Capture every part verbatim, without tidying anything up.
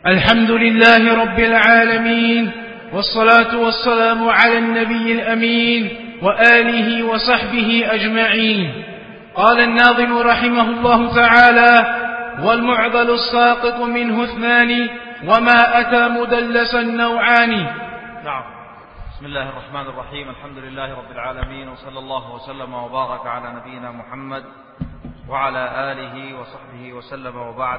الحمد لله رب العالمين، والصلاة والسلام على النبي الأمين وآله وصحبه أجمعين. قال الناظم رحمه الله تعالى: والمعضل الساقط منه اثنان، وما أتى مدلسا نوعان. نعم. بسم الله الرحمن الرحيم. الحمد لله رب العالمين، وصلى الله وسلم وبارك على نبينا محمد وعلى آله وصحبه وسلم، وبعد.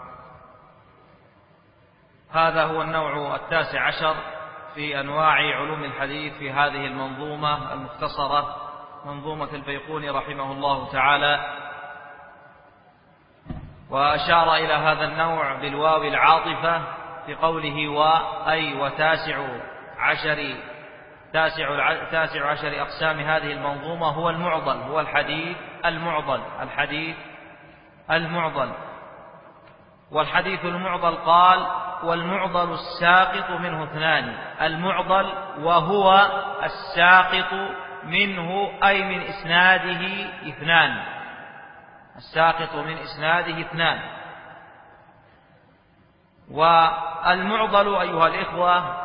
هذا هو النوع التاسع عشر في أنواع علوم الحديث في هذه المنظومة المختصرة، منظومة البيقوني رحمه الله تعالى. وأشار إلى هذا النوع بالواو العاطفة في قوله و أي وتاسع عشر تاسع تاسع عشر أقسام هذه المنظومة هو المعضل، هو الحديث المعضل الحديث المعضل والحديث المعضل قال: والمعضل الساقط منه اثنان. المعضل وهو الساقط منه أي من إسناده اثنان، الساقط من إسناده اثنان. والمعضل أيها الإخوة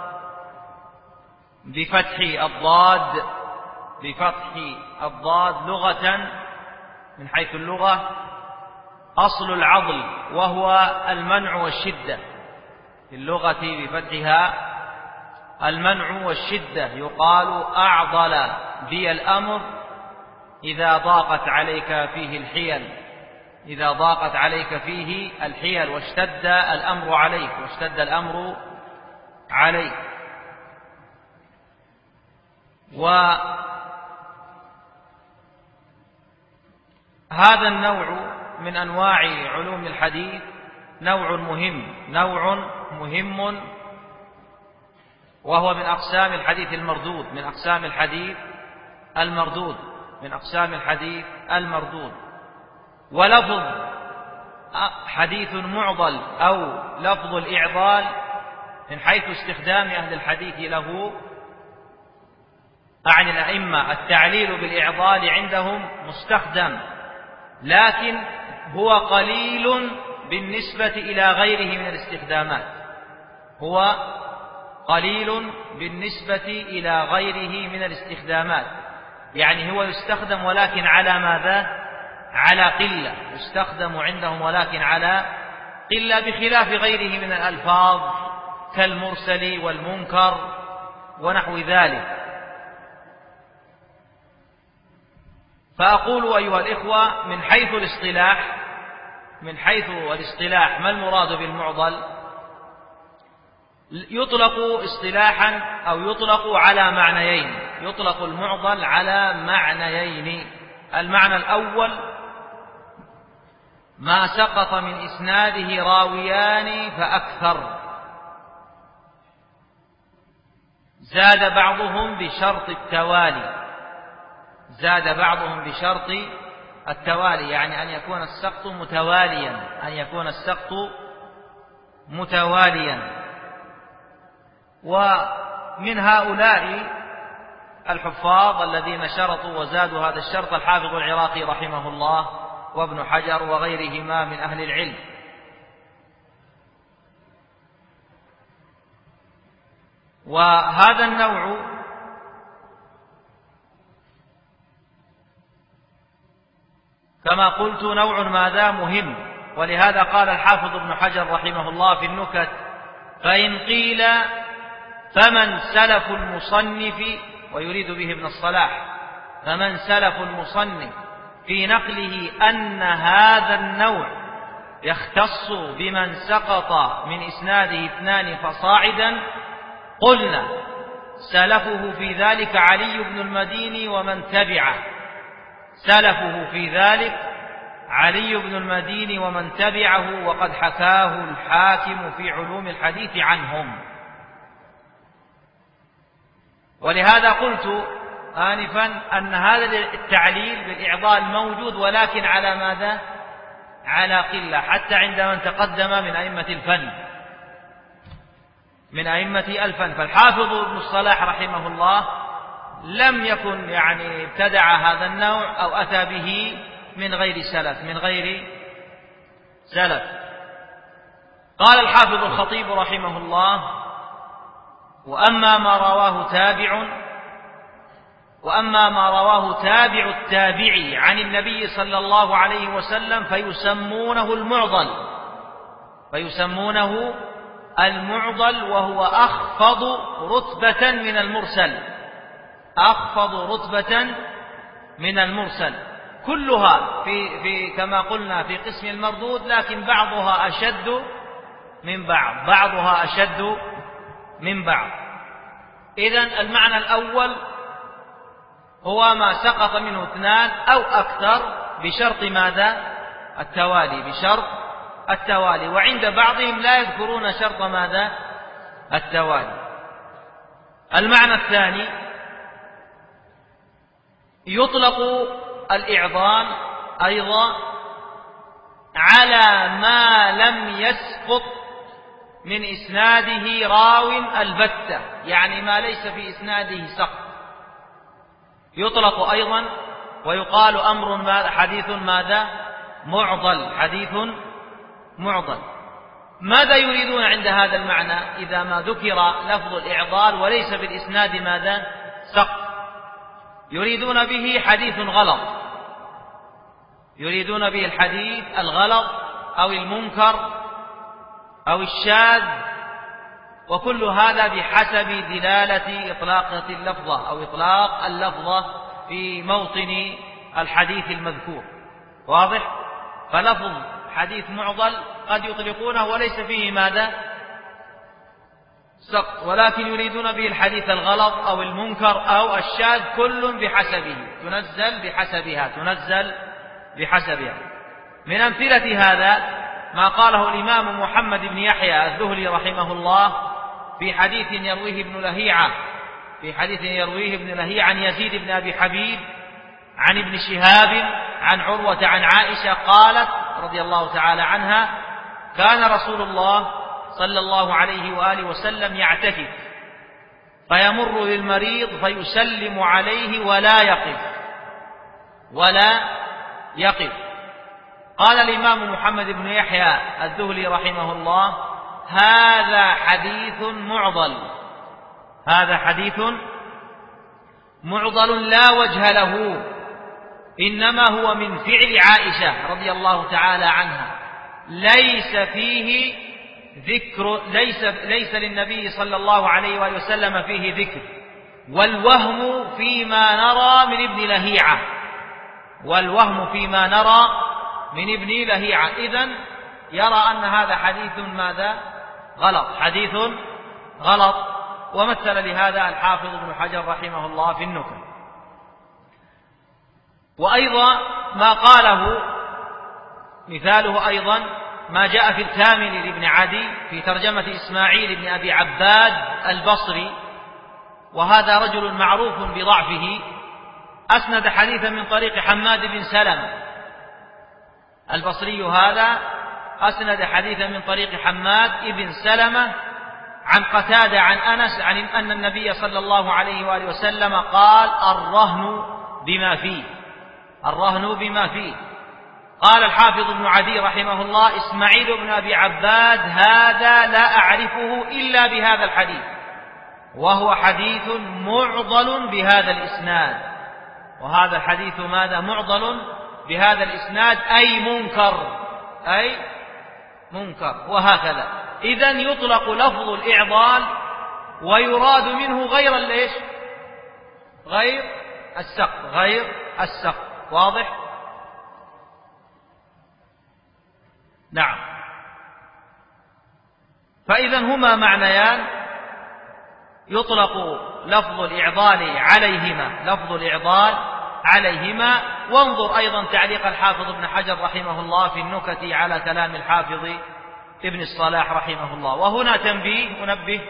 بفتح الضاد بفتح الضاد لغة، من حيث اللغة أصل العضل وهو المنع والشدة، في اللغة بفتحها المنع والشدة. يقال أعضل بي الأمر إذا ضاقت عليك فيه الحيل، إذا ضاقت عليك فيه الحيل واشتد الأمر عليك واشتد الأمر عليك. وهذا النوع من أنواع علوم الحديث نوع مهم نوع مهم وهو من أقسام الحديث المردود من أقسام الحديث المردود من أقسام الحديث المردود. ولفظ حديث معضل أو لفظ الإعضال من حيث استخدام أهل الحديث له، أعني الأئمة، التعليل بالإعضال عندهم مستخدم، لكن هو قليل بالنسبة إلى غيره من الاستخدامات هو قليل بالنسبة إلى غيره من الاستخدامات يعني هو يستخدم ولكن على ماذا؟ على قلة، يستخدم عندهم ولكن على قلة، بخلاف غيره من الألفاظ كالمرسل والمنكر ونحو ذلك. فأقول أيها الإخوة من حيث الاصطلاح من حيث الاصطلاح ما المراد بالمعضل؟ يطلق اصطلاحا أو يطلق على معنيين يطلق المعضل على معنيين. المعنى الأول: ما سقط من إسناده راويان فأكثر، زاد بعضهم بشرط التوالي زاد بعضهم بشرط التوالي يعني أن يكون السقط متواليا أن يكون السقط متواليا ومن هؤلاء الحفاظ الذين شرطوا وزادوا هذا الشرط الحافظ العراقي رحمه الله وابن حجر وغيرهما من أهل العلم. وهذا النوع كما قلت نوع ماذا؟ مهم. ولهذا قال الحافظ ابن حجر رحمه الله في النكت: فإن قيل فمن سلف المصنف، ويريد به ابن الصلاح، فمن سلف المصنف في نقله أن هذا النوع يختص بمن سقط من إسناده اثنان فصاعدا، قلنا سلفه في ذلك علي بن المديني ومن تبعه سلفه في ذلك علي بن المديني ومن تبعه، وقد حكاه الحاكم في علوم الحديث عنهم. ولهذا قلت آنفا أن هذا التعليل بالإعضال موجود، ولكن على ماذا؟ على قلة، حتى عند من تقدم من أئمة الفن من أئمة الفن فالحافظ ابن الصلاح رحمه الله لم يكن يعني ابتدع هذا النوع أو أتى به من غير سلف من غير سلف قال الحافظ الخطيب رحمه الله: وأما ما رواه تابع وأما ما رواه تابع التابعي عن النبي صلى الله عليه وسلم فيسمونه المعضل فيسمونه المعضل وهو أخفض رتبة من المرسل أخفض رتبة من المرسل كلها في في كما قلنا في قسم المردود، لكن بعضها أشد من بعض بعضها أشد من بعض. إذن المعنى الأول هو ما سقط منه اثنان أو أكثر بشرط ماذا؟ التوالي بشرط التوالي وعند بعضهم لا يذكرون شرط ماذا؟ التوالي. المعنى الثاني: يطلق الإعضال أيضا على ما لم يسقط من إسناده راو البتة، يعني ما ليس في إسناده سقط يطلق أيضا ويقال أمر ماذا؟ حديث ماذا؟ معضل حديث معضل. ماذا يريدون عند هذا المعنى إذا ما ذكر لفظ الإعضال وليس في الإسناد ماذا؟ سقط؟ يريدون به حديث غلط يريدون به الحديث الغلط أو المنكر أو الشاذ، وكل هذا بحسب دلالة إطلاقة اللفظة أو إطلاق اللفظة في موطن الحديث المذكور. واضح؟ فلفظ حديث معضل قد يطلقونه وليس فيه ماذا؟ سقط، ولكن يريدون به الحديث الغلط أو المنكر أو الشاذ، كل بحسبه تنزل بحسبها تنزل بحسبها. من أمثلة هذا ما قاله الإمام محمد بن يحيى الذهلي رحمه الله في حديث يرويه ابن لهيعة في حديث يرويه ابن لهيعة عن يزيد بن أبي حبيب عن ابن شهاب عن عروة عن عائشة قالت رضي الله تعالى عنها: كان رسول الله صلى الله عليه وآله وسلم يعتكف فيمر بالمريض فيسلم عليه ولا يقف ولا يقف قال الإمام محمد بن يحيى الذهلي رحمه الله: هذا حديث معضل هذا حديث معضل لا وجه له، إنما هو من فعل عائشة رضي الله تعالى عنها، ليس فيه ذكر ليس ليس للنبي صلى الله عليه وآله وسلم فيه ذكر، والوهم فيما نرى من ابن لهيعة والوهم فيما نرى من ابن لهيعة إذن يرى أن هذا حديث ماذا؟ غلط حديث غلط. ومثل لهذا الحافظ ابن حجر رحمه الله في النكت. وأيضا ما قاله مثاله أيضا ما جاء في الكامل لابن عدي في ترجمة إسماعيل بن أبي عباد البصري، وهذا رجل معروف بضعفه، أسند حديثا من طريق حماد بن سلمة البصري، هذا أسند حديثا من طريق حماد بن سلمة عن قتادة عن أنس عن أن النبي صلى الله عليه وآله وسلم قال: الرهن بما فيه الرهن بما فيه قال الحافظ ابن عدي رحمه الله: إسماعيل بن أبي عباد هذا لا أعرفه إلا بهذا الحديث، وهو حديث معضل بهذا الإسناد. وهذا الحديث ماذا؟ معضل بهذا الإسناد أي منكر أي منكر وهكذا. إذن يطلق لفظ الإعضال ويراد منه غير ليش؟ غير السقط غير السقط. واضح؟ نعم. فإذا هما معنيان يطلق لفظ الإعضال عليهما لفظ الإعضال عليهما. وانظر أيضا تعليق الحافظ ابن حجر رحمه الله في النكت على كلام الحافظ ابن الصلاح رحمه الله. وهنا تنبيه أنبه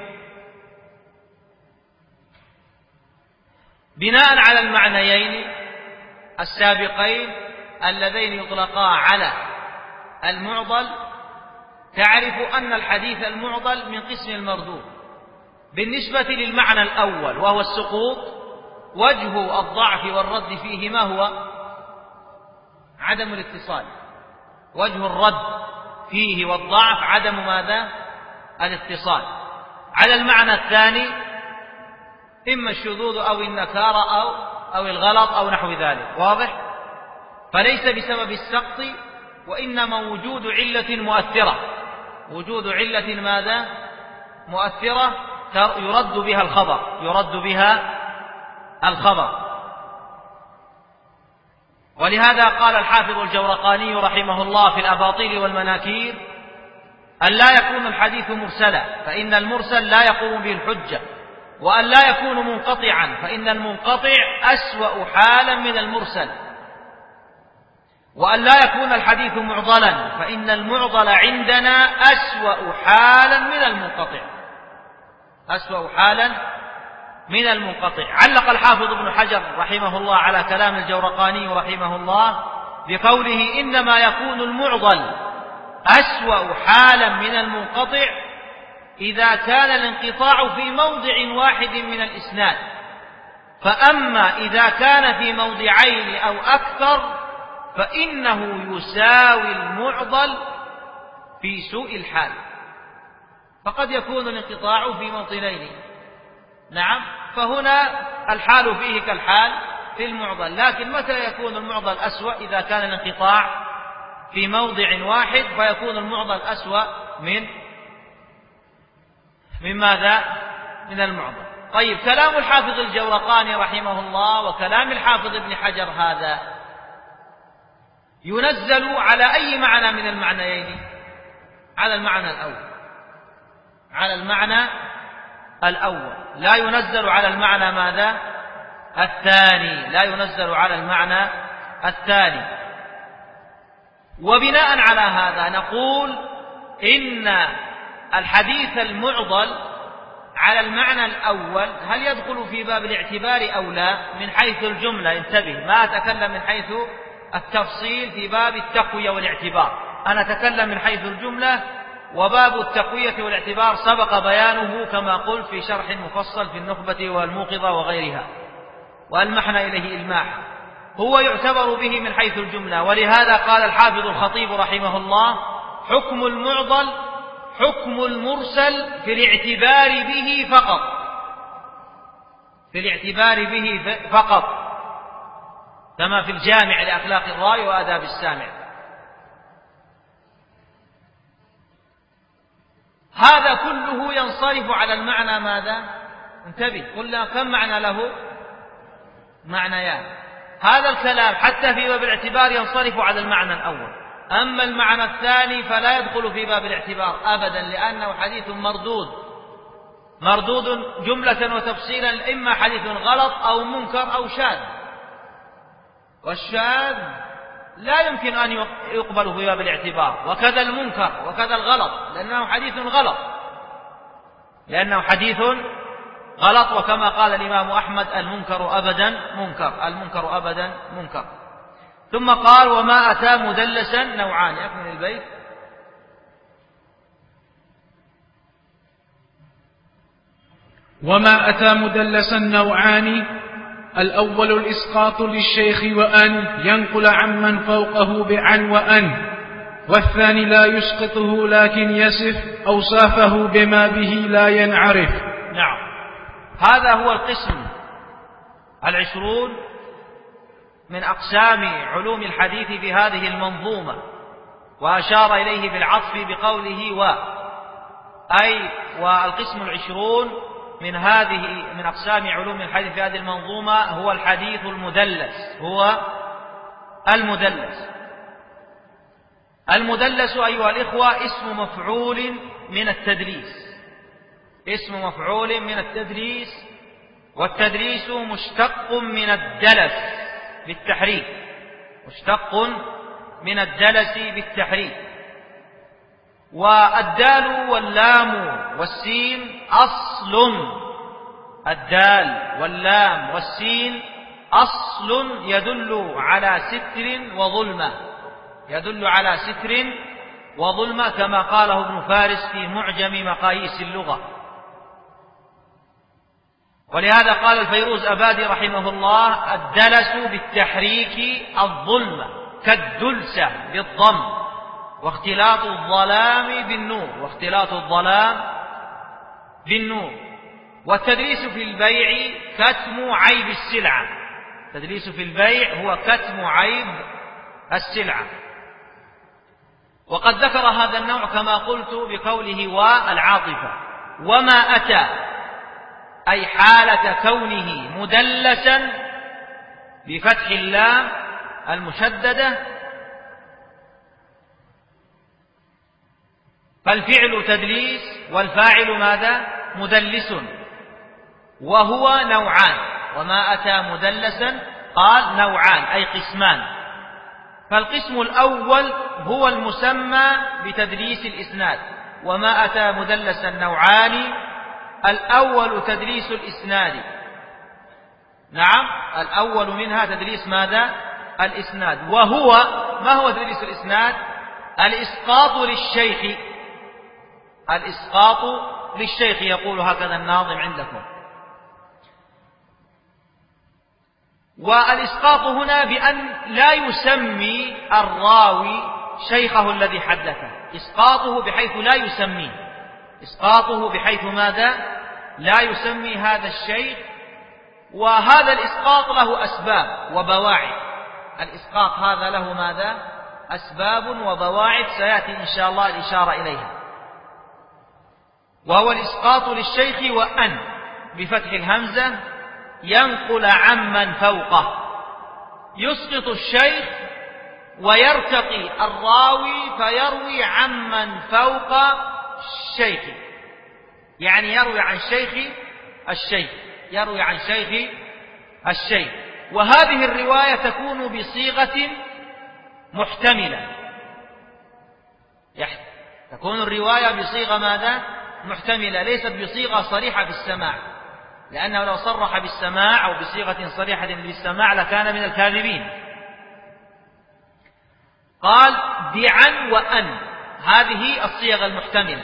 بناء على المعنيين السابقين اللذين يطلقا على المعضل، تعرف أن الحديث المعضل من قسم المردود. بالنسبة للمعنى الأول وهو السقوط، وجه الضعف والرد فيه ما هو؟ عدم الاتصال. وجه الرد فيه والضعف عدم ماذا؟ الاتصال. على المعنى الثاني إما الشذوذ أو النكارة أو أو الغلط أو نحو ذلك، واضح؟ فليس بسبب السقط، وإنما وجود علة مؤثرة، وجود علة ماذا؟ مؤثرة يرد بها الخبر، يرد بها الخبر. ولهذا قال الحافظ الجورقاني رحمه الله في الأباطيل والمناكير: أن لا يكون الحديث مرسلا فإن المرسل لا يقوم به الحجة، وأن لا يكون منقطعا فإن المنقطع أسوأ حالا من المرسل، وأن لا يكون الحديث معضلا فإن المعضل عندنا أسوأ حالا من المنقطع، أسوأ حالا من المنقطع. علق الحافظ ابن حجر رحمه الله على كلام الجورقاني رحمه الله بقوله: إنما يكون المعضل أسوأ حالا من المنقطع إذا كان الانقطاع في موضع واحد من الإسناد، فأما إذا كان في موضعين أو أكثر فإنه يساوي المعضل في سوء الحال. فقد يكون الانقطاع في موطنين، نعم، فهنا الحال فيه كالحال في المعضل، لكن متى يكون المعضل أسوأ؟ إذا كان الانقطاع في موضع واحد فيكون المعضل أسوأ من من ماذا؟ من المعضل. طيب، كلام الحافظ الجورقاني رحمه الله وكلام الحافظ ابن حجر هذا ينزل على أي معنى من المعنيين؟ على المعنى الأول، على المعنى الأول، لا ينزل على المعنى ماذا؟ الثاني، لا ينزل على المعنى الثاني. وبناء على هذا نقول إن الحديث المعضل على المعنى الأول هل يدخل في باب الاعتبار أو لا؟ من حيث الجملة، انتبه، ما أتكلم من حيث التفصيل في باب التقوية والاعتبار، أنا أتكلم من حيث الجملة، وباب التقوية والاعتبار سبق بيانه كما قلت في شرح مفصل في النخبة والموقظة وغيرها، وألمحنا إليه إلماحا. هو يعتبر به من حيث الجملة، ولهذا قال الحافظ الخطيب رحمه الله: حكم المعضل حكم المرسل في الاعتبار به فقط، في الاعتبار به فقط، كما في الجامع لأخلاق الراوي وآداب السامع. هذا كله ينصرف على المعنى ماذا؟ انتبه، قلنا كم معنى له؟ معنيان. هذا الكلام حتى في باب الاعتبار ينصرف على المعنى الأول، أما المعنى الثاني فلا يدخل في باب الاعتبار أبدا، لأنه حديث مردود، مردود جملة وتفصيلا، إما حديث غلط أو منكر أو شاذ، والشاذ لا يمكن أن يقبل في باب الاعتبار، وكذا المنكر وكذا الغلط، لأنه حديث غلط، لأنه حديث غلط. وكما قال الإمام أحمد: المنكر أبدا منكر، المنكر أبدا منكر. ثم قال: وما أتى مدلسا نوعان. أكمل البيت. وما أتى مدلسا نوعان: الأول الإسقاط للشيخ وأن ينقل عمن فوقه بعن وأن، والثاني لا يسقطه لكن يصف أوصافه بما به لا ينعرف. نعم، هذا هو القسم العشرون من أقسام علوم الحديث في هذه المنظومة، وأشار إليه بالعطف بقوله و، أي والقسم العشرون من هذه من أقسام علوم الحديث في هذه المنظومة هو الحديث المدلس، هو المدلس. المدلس أيها الإخوة اسم مفعول من التدليس، اسم مفعول من التدليس، والتدليس مشتق من الدلس بالتحريك، مشتق من الدلس بالتحريك. والدال واللام والسين أصل، الدال واللام والسين أصل يدل على ستر وظلمة، يدل على ستر وظلمة، كما قاله ابن فارس في معجم مقاييس اللغة. ولهذا قال الفيروز أبادي رحمه الله: الدلس بالتحريك الظلمة كالدلسة بالضم، واختلاط الظلام بالنور واختلاط الظلام بالنور. والتدليس في البيع كتم عيب السلعة. التدليس في البيع هو كتم عيب السلعة. وقد ذكر هذا النوع كما قلت بقوله والعاطفة. وما أتى أي حالة كونه مدلسا بفتح اللام المشددة، فالفعل تدليس والفاعل ماذا؟ مدلس، وهو نوعان. وما أتى مدلسا قال نوعان أي قسمان. فالقسم الأول هو المسمى بتدليس الإسناد. وما أتى مدلسا نوعان، الأول تدليس الإسناد، نعم الأول منها تدليس ماذا؟ الإسناد. وهو ما هو تدليس الإسناد؟ الإسقاط للشيخ. الإسقاط للشيخ يقول هكذا الناظم عندكم. والإسقاط هنا بأن لا يسمي الراوي شيخه الذي حدثه. إسقاطه بحيث لا يسميه. إسقاطه بحيث ماذا؟ لا يسمي هذا الشيخ. وهذا الإسقاط له أسباب وبواعث. الإسقاط هذا له ماذا؟ أسباب وبواعث سيأتي إن شاء الله الإشارة إليها. وهو الإسقاط للشيخ وأن بفتح الهمزة ينقل عمن فوقه. يسقط الشيخ ويرتقي الراوي فيروي عمن فوق الشيخ، يعني يروي عن شيخ الشيخ يروي عن شيخ الشيخ. وهذه الرواية تكون بصيغة محتملة. تكون الرواية بصيغة ماذا؟ محتملة، ليست بصيغة صريحة في السماع، لأنه لو صرح بالسماع أو بصيغة صريحة بالسماع لكان من الكاذبين. قال بعن وأن، هذه الصيغ المحتملة.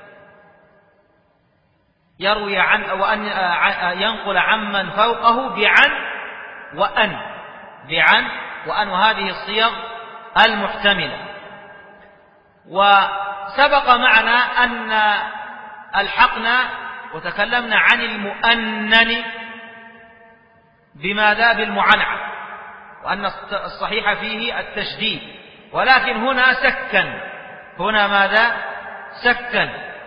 يروي عن وأن ينقل عمن فوقه بعن وأن بعن وأن، وهذه الصيغ المحتملة. وسبق معنا أن الحقنا وتكلمنا عن المؤنن بماذا؟ بالمعنعن، وأن الصحيح فيه التشديد. ولكن هنا سكن، هنا ماذا؟ سكن،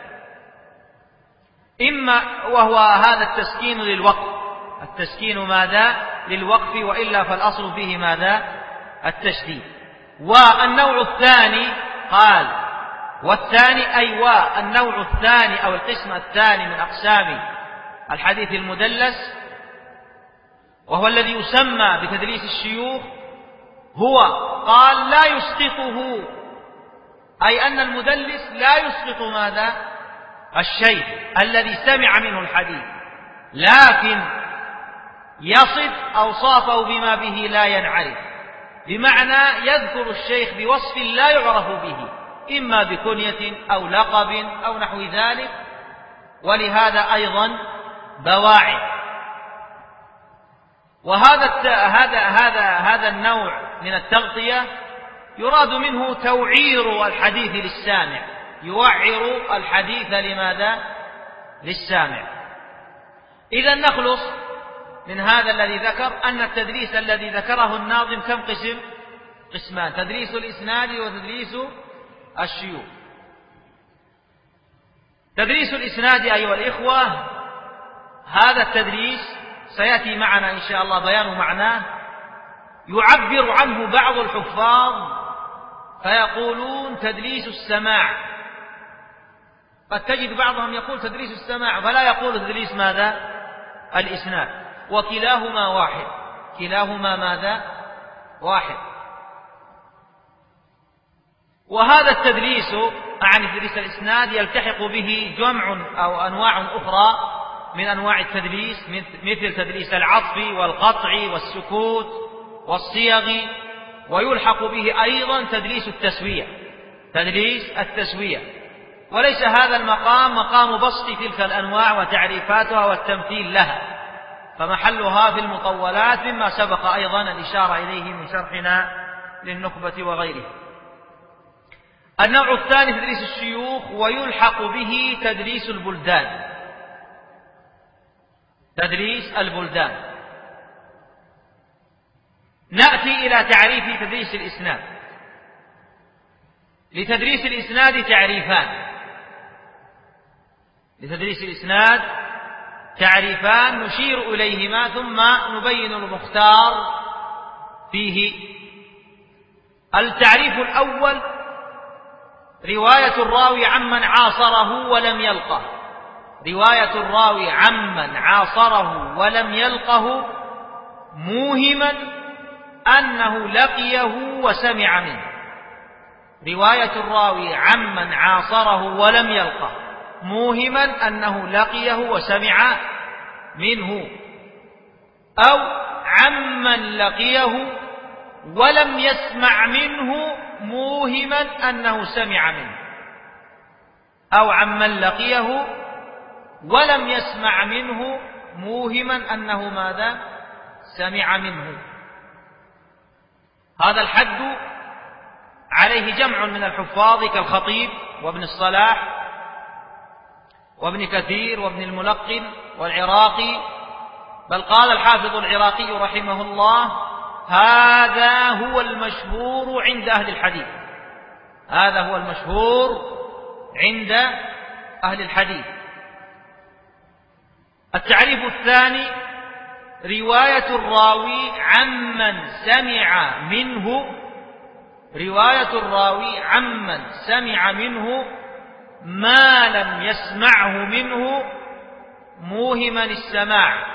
إما وهو هذا التسكين للوقف. التسكين ماذا؟ للوقف، وإلا فالأصل فيه ماذا؟ التشديد. والنوع الثاني قال والثاني أي والنوع الثاني أو القسم الثاني من أقسام الحديث المدلس، وهو الذي يسمى بتدليس الشيوخ، هو قال لا يسقطه، أي أن المدلس لا يسقط ماذا؟ الشيخ الذي سمع منه الحديث، لكن يصف أوصافه بما به لا ينعرف، بمعنى يذكر الشيخ بوصف لا يعرف به، إما بكنية أو لقب أو نحو ذلك. ولهذا أيضا بواعث. وهذا هذا هذا هذا النوع من التغطية يراد منه توعير الحديث للسامع، يوعر الحديث لماذا؟ للسامع. إذا نخلص من هذا الذي ذكر أن التدليس الذي ذكره الناظم كم قسم؟ قسمان: تدليس الإسناد وتدليس الشيوخ. تدليس الإسناد أيها الإخوة، هذا التدليس سيأتي معنا إن شاء الله بيان معناه. يعبر عنه بعض الحفاظ فيقولون تدليس السماع، قد تجد بعضهم يقول تدليس السماع فلا يقول تدليس ماذا؟ الإسناد، وكلاهما واحد، كلاهما ماذا؟ واحد. وهذا التدليس عن تدليس الإسناد يلتحق به جمع أو أنواع أخرى من أنواع التدليس، مثل تدليس العطف والقطع والسكوت والصيغ. ويلحق به أيضا تدليس التسوية، تدليس التسوية. وليس هذا المقام مقام بسط تلك الأنواع وتعريفاتها والتمثيل لها، فمحلها في المطولات مما سبق أيضا الإشارة إليه من شرحنا للنخبة وغيره. النوع الثاني تدريس الشيوخ، ويلحق به تدريس البلدان. تدريس البلدان. نأتي إلى تعريف تدريس الإسناد. لتدريس الإسناد تعريفان. لتدريس الإسناد تعريفان نشير إليهما ثم نبين المختار فيه. التعريف الأول: رواية الراوي عمن عاصره ولم يلقه. رواية الراوي عمن عاصره ولم يلقه موهما أنه لقيه وسمع منه. رواية الراوي عمن عاصره ولم يلقه موهما أنه لقيه وسمع منه، أو عمن لقيه ولم يسمع منه موهما أنه سمع منه، أو عمن لقيه ولم يسمع منه موهما أنه ماذا؟ سمع منه. هذا الحد عليه جمع من الحفاظ كالخطيب وابن الصلاح وابن كثير وابن الملقن والعراقي، بل قال الحافظ العراقي رحمه الله: هذا هو المشهور عند أهل الحديث. هذا هو المشهور عند أهل الحديث. التعريف الثاني: رواية الراوي عمن سمع منه. رواية الراوي عمن سمع منه ما لم يسمعه منه موهما السماع.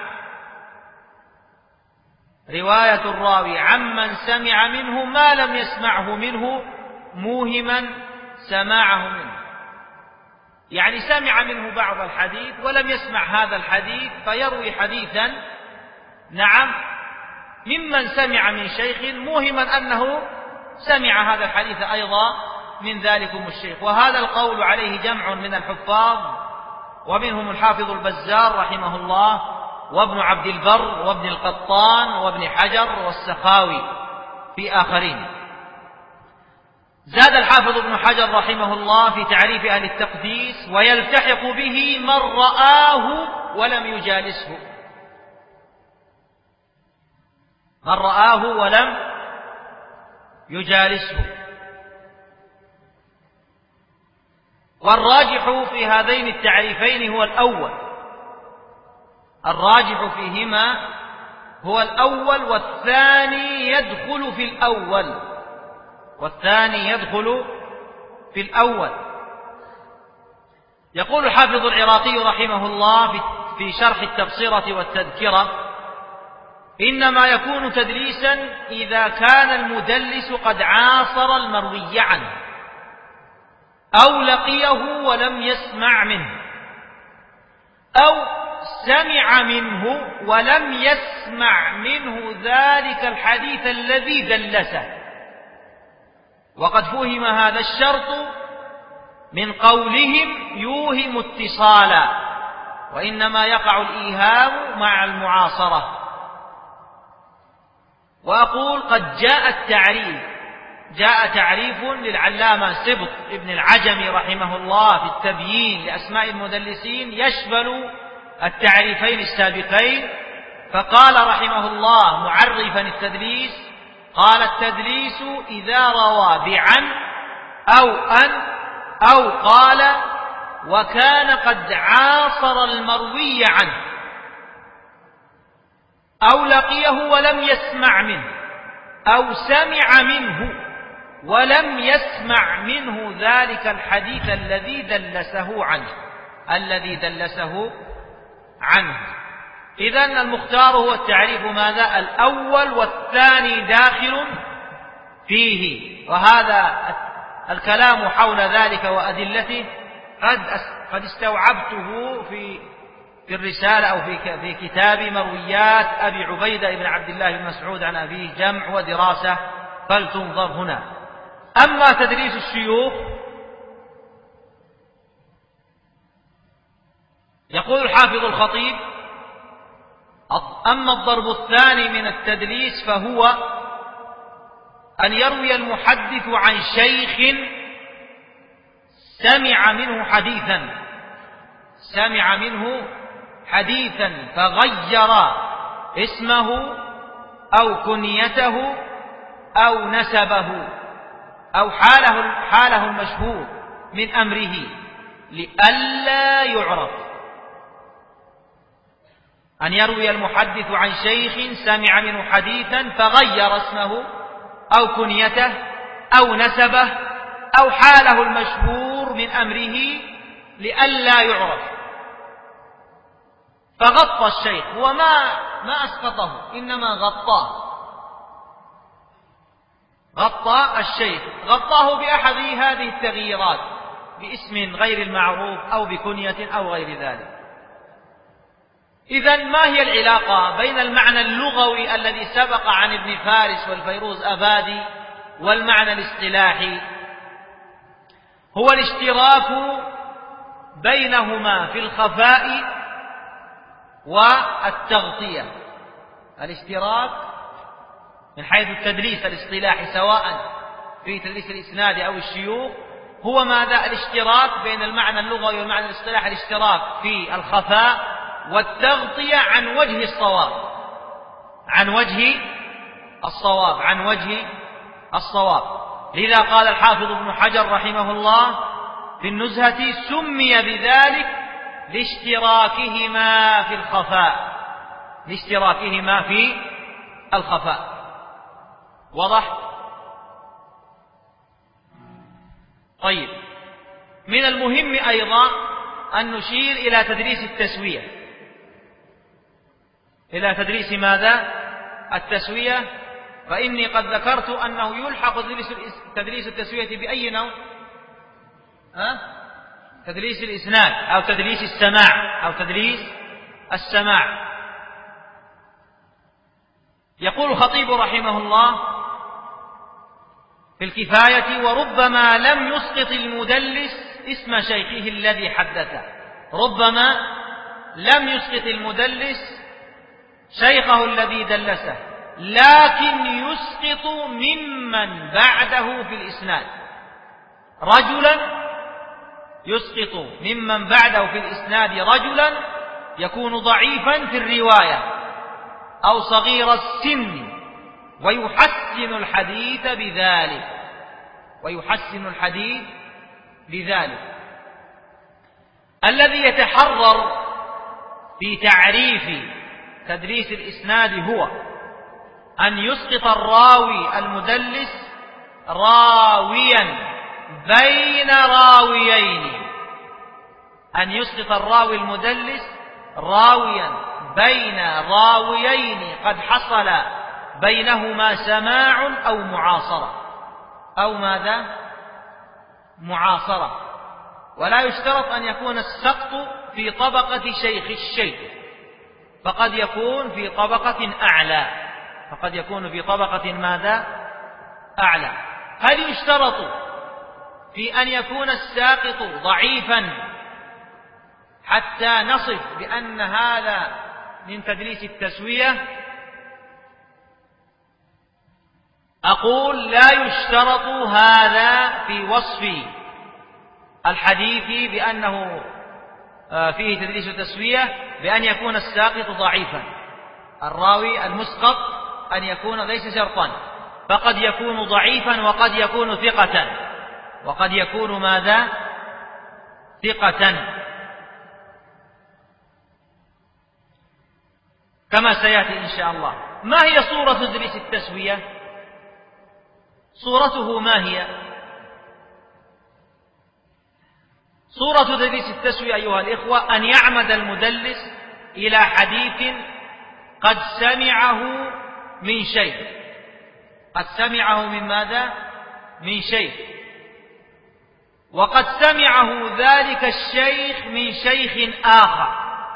رواية الراوي عمن سمع منه ما لم يسمعه منه موهما سماعه منه، يعني سمع منه بعض الحديث ولم يسمع هذا الحديث فيروي حديثا نعم ممن سمع من شيخ موهما أنه سمع هذا الحديث أيضا من ذلكم الشيخ. وهذا القول عليه جمع من الحفاظ، ومنهم الحافظ البزار رحمه الله، وابن عبد البر، وابن القطان، وابن حجر، والسخاوي في آخرين. زاد الحافظ ابن حجر رحمه الله في تعريف أهل التقديس: ويلتحق به من رآه ولم يجالسه. من رآه ولم يجالسه. والراجح في هذين التعريفين هو الأول. الراجح فيهما هو الأول، والثاني يدخل في الأول. والثاني يدخل في الأول. يقول الحافظ العراقي رحمه الله في شرح التبصرة والتذكرة: إنما يكون تدليسا إذا كان المدلس قد عاصر المروي عنه أو لقيه ولم يسمع منه، أو سمع منه ولم يسمع منه ذلك الحديث الذي دلسه. وقد فهم هذا الشرط من قولهم يوهم اتصالا، وإنما يقع الإيهام مع المعاصرة. وأقول قد جاء التعريف جاء تعريف للعلامة سبط ابن العجمي رحمه الله في التبيين لأسماء المدلسين يشمل التعريفين السابقين، فقال رحمه الله معرفا التدليس: قال التدليس إذا روى بعن أو أن أو قال وكان قد عاصر المروي عنه أو لقيه ولم يسمع منه أو سمع منه ولم يسمع منه ذلك الحديث الذي دلسه عنه الذي دلسه عنه. إذن المختار هو التعريف ماذا؟ الأول، والثاني داخل فيه. وهذا الكلام حول ذلك وأدلته قد قد استوعبته في في الرسالة أو في في كتاب مرويات أبي عبيدة بن عبد الله بن مسعود عن أبيه، جمع ودراسة فلتنظر هنا. أما تدريس الشيوخ، يقول الحافظ الخطيب: أما الضرب الثاني من التدليس فهو أن يروي المحدث عن شيخ سمع منه حديثا سمع منه حديثا فغير اسمه أو كنيته أو نسبه أو حاله, حاله المشهور من أمره لئلا يعرف. أن يروي المحدث عن شيخ سمع منه حديثا فغير اسمه أو كنيته أو نسبه أو حاله المشهور من أمره لئلا يعرف، فغطى الشيخ، وما ما أسقطه إنما غطاه غطى الشيخ غطاه بأحد هذه التغييرات باسم غير المعروف أو بكنية أو غير ذلك. إذن ما هي العلاقة بين المعنى اللغوي الذي سبق عن ابن فارس والفيروز أبادي والمعنى الاصطلاحي؟ هو الاشتراك بينهما في الخفاء والتغطية. الاشتراك من حيث التدريس الاصطلاحي سواء في تدريس الإسناد أو الشيوخ هو ماذا؟ الاشتراك بين المعنى اللغوي والمعنى الاصطلاحي، الاشتراك في الخفاء والتغطية عن وجه الصواب عن وجه الصواب عن وجه الصواب. لذا قال الحافظ ابن حجر رحمه الله في النزهة: سمي بذلك لاشتراكهما في الخفاء لاشتراكهما في الخفاء. واضح؟ طيب، من المهم أيضا أن نشير إلى تدريس التسوية إلى تدريس ماذا؟ التسوية. فإني قد ذكرت أنه يلحق تدريس التسوية بأي نوع؟ أه؟ تدريس الإسناد أو تدريس السماع أو تدريس السماع. يقول الخطيب رحمه الله في الكفاية: وربما لم يسقط المدلس اسم شيخه الذي حدثه. ربما لم يسقط المدلس شيخه الذي دلسه، لكن يسقط ممن بعده في الإسناد. رجلا يسقط ممن بعده في الإسناد رجلا يكون ضعيفا في الرواية أو صغير السن ويحسن الحديث بذلك ويحسن الحديث بذلك. الذي يتحرر في تعريف تدريس الإسناد هو أن يسقط الراوي المدلس راويا بين راويين أن يسقط الراوي المدلس راويا بين راويين قد حصل بينهما سماع أو معاصرة أو ماذا؟ معاصرة. ولا يشترط أن يكون السقط في طبقة شيخ الشيخ، فقد يكون في طبقة أعلى فقد يكون في طبقة ماذا؟ أعلى. هل يشترط في أن يكون الساقط ضعيفا حتى نصف بأن هذا من تدريس التسوية؟ أقول لا يشترط هذا في وصف الحديث بأنه فيه تدريس التسوية بأن يكون الساقط ضعيفا. الراوي المسقط أن يكون ليس شرطا، فقد يكون ضعيفا وقد يكون ثقة وقد يكون ماذا؟ ثقة، كما سيأتي إن شاء الله. ما هي صورة تدريس التسوية؟ صورته ما هي؟ صورة تدريس التسوية أيها الإخوة أن يعمد المدلس إلى حديث قد سمعه من شيخ قد سمعه من ماذا؟ من شيخ، وقد سمعه ذلك الشيخ من شيخ آخر،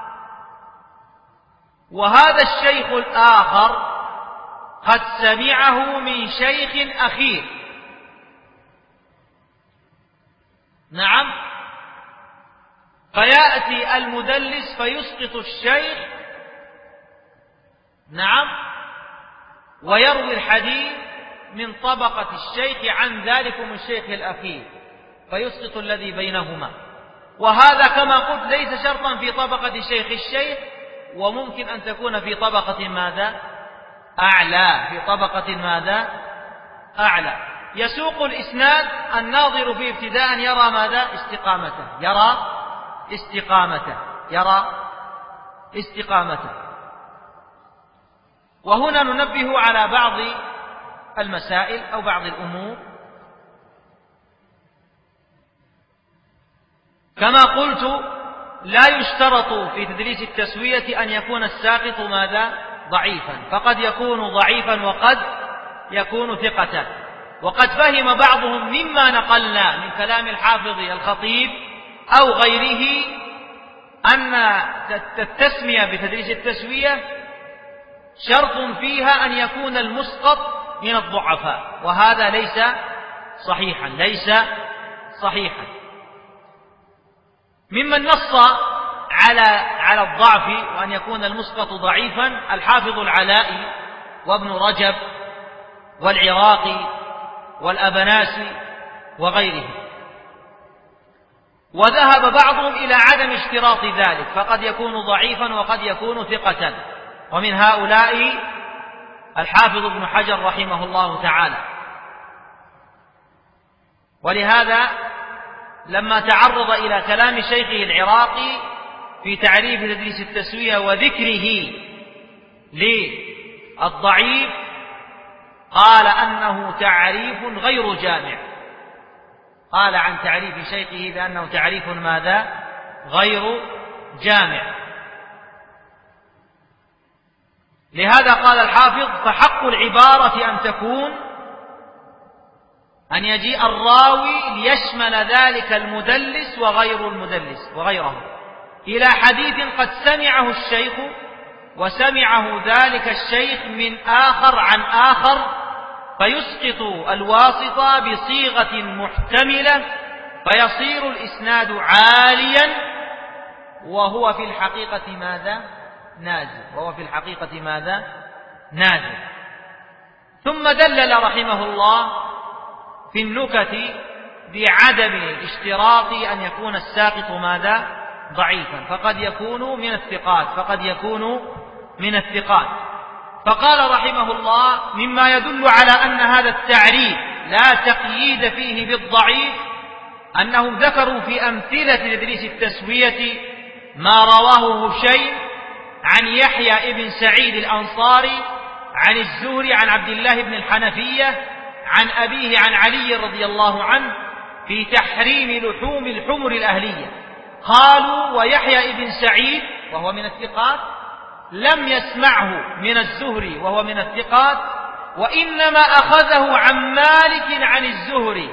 وهذا الشيخ الآخر قد سمعه من شيخ أخير. نعم، فيأتي المدلس فيسقط الشيخ، نعم، ويروي الحديث من طبقة الشيخ عن ذلكم الشيخ الأخير، فيسقط الذي بينهما. وهذا كما قلت ليس شرطا في طبقة شيخ الشيخ، وممكن أن تكون في طبقة ماذا؟ أعلى، في طبقة ماذا؟ أعلى. يسوق الإسناد الناظر في ابتداء يرى ماذا؟ استقامته، يرى استقامته، يرى استقامته. وهنا ننبه على بعض المسائل أو بعض الأمور. كما قلت لا يشترط في تدريس التسوية أن يكون الساقط ماذا؟ ضعيفا، فقد يكون ضعيفا وقد يكون ثقة. وقد فهم بعضهم مما نقلنا من كلام الحافظ الخطيب أو غيره أن التسمية بتدريس التسوية شرط فيها أن يكون المسقط من الضعفاء، وهذا ليس صحيحا، ليس صحيحا. ممن نص على على الضعف وأن يكون المسقط ضعيفا الحافظ العلائي وابن رجب والعراقي والأبناسي وغيره. وذهب بعضهم إلى عدم اشتراط ذلك، فقد يكون ضعيفا وقد يكون ثقة، ومن هؤلاء الحافظ ابن حجر رحمه الله تعالى. ولهذا لما تعرض إلى كلام شيخه العراقي في تعريف تدريس التسوية وذكره للضعيف قال أنه تعريف غير جامع، قال عن تعريف شيخه بأنه تعريف ماذا؟ غير جامع. لهذا قال الحافظ: فحق العبارة أن تكون أن يجيء الراوي ليشمل ذلك المدلس وغير المدلس وغيره إلى حديث قد سمعه الشيخ وسمعه ذلك الشيخ من آخر عن آخر، فيسقط الواسطة بصيغة محتملة فيصير الإسناد عاليا وهو في الحقيقة ماذا؟ نازل، وهو في الحقيقة ماذا؟ نازل. ثم دلل رحمه الله في النكت بعدم الاشتراط أن يكون الساقط ماذا؟ ضعيفا، فقد يكون من الثقات، فقد يكون من الثقات. فقال رحمه الله: مما يدل على أن هذا التعريف لا تقييد فيه بالضعيف أنهم ذكروا في أمثلة تدريس التسوية ما رواه هشيم عن يحيى ابن سعيد الأنصاري عن الزهري عن عبد الله بن الحنفية عن أبيه عن علي رضي الله عنه في تحريم لحوم الحمر الأهلية. قالوا: ويحيى ابن سعيد وهو من الثقات لم يسمعه من الزهري وهو من الثقات، وإنما أخذه عن مالك عن الزهري.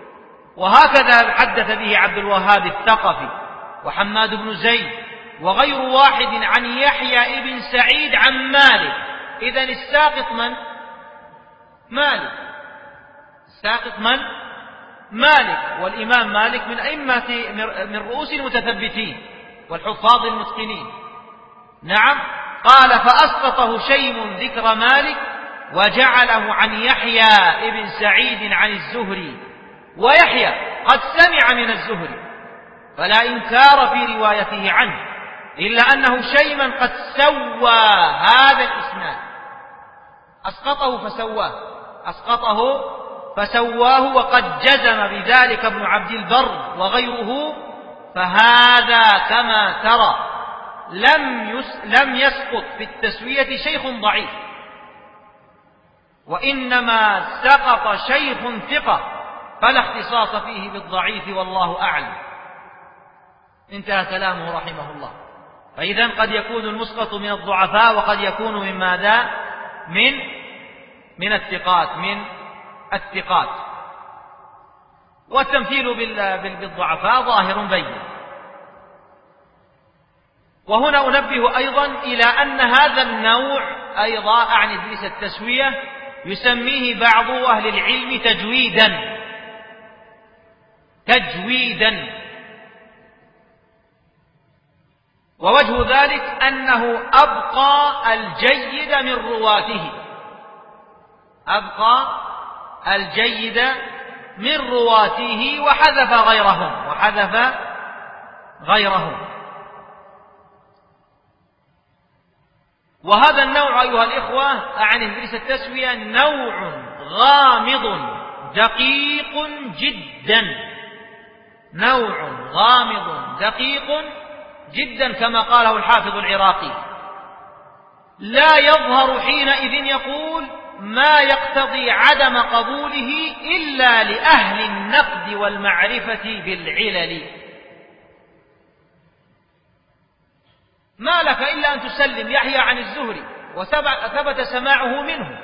وهكذا حدث به عبد الوهاب الثقفي وحماد بن زيد وغير واحد عن يحيى ابن سعيد عن مالك. إذن الساقط من؟ مالك. الساقط من؟ مالك. والإمام مالك من أئمة من رؤوس المتثبتين والحفاظ المتقنين. نعم. قال: فأسقط هشيم ذكر مالك وجعله عن يحيى ابن سعيد عن الزهري، ويحيى قد سمع من الزهري فلا إنكار في روايته عنه، إلا أن هشيما قد سوى هذا الإسناد، أسقطه فسواه، أسقطه فسواه، وقد جزم بذلك ابن عبد البر وغيره. فهذا كما ترى لم يس لم يسقط في التسوية شيخ ضعيف، وإنما سقط شيخ ثقة، فلا اختصاص فيه بالضعيف والله أعلم. انتهى كلامه رحمه الله. فإذا قد يكون المسقط من الضعفاء وقد يكون من ماذا؟ من من الثقات، من الثقات. والتمثيل بالضعفاء ظاهر بين. وهنا أنبه أيضا إلى أن هذا النوع أيضا أعني تدريس التسوية يسميه بعض أهل العلم تجويدا، تجويدا. ووجه ذلك أنه أبقى الجيد من رواته، أبقى الجيد من رواته وحذف غيرهم وحذف غيرهم وهذا النوع أيها الإخوة أعني تدليس التسوية نوع غامض دقيق جدا، نوع غامض دقيق جدا كما قاله الحافظ العراقي، لا يظهر حينئذ يقول ما يقتضي عدم قبوله إلا لأهل النقد والمعرفة بالعلل. ما لك إلا أن تسلم يحيى عن الزهري وثبت سماعه منه،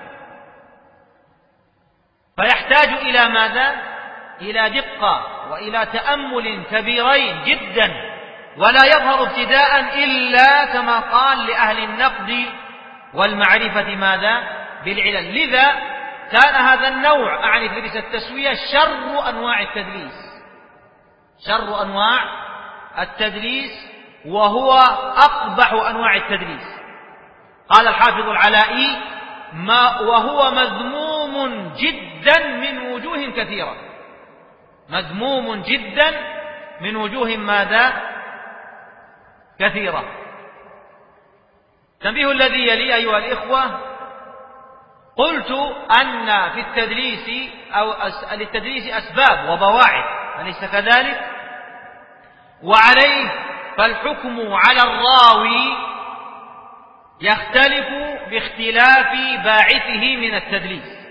فيحتاج إلى ماذا؟ إلى دقة وإلى تأمل كبيرين جدا، ولا يظهر ابتداء إلا كما قال لأهل النقد والمعرفة ماذا؟ بالعلل. لذا كان هذا النوع أعني تدليس التسوية شر أنواع التدليس، شر أنواع التدليس وهو أقبح أنواع التدليس. قال الحافظ العلائي ما وهو مذموم جدا من وجوه كثيرة، مذموم جدا من وجوه ماذا؟ كثيرة. تنبيه الذي يلي أيها الإخوة، قلت أن في التدليس أو للتدليس أسباب وبواعث، أليس كذلك؟ وعليه فالحكم على الراوي يختلف باختلاف باعثه من التدليس،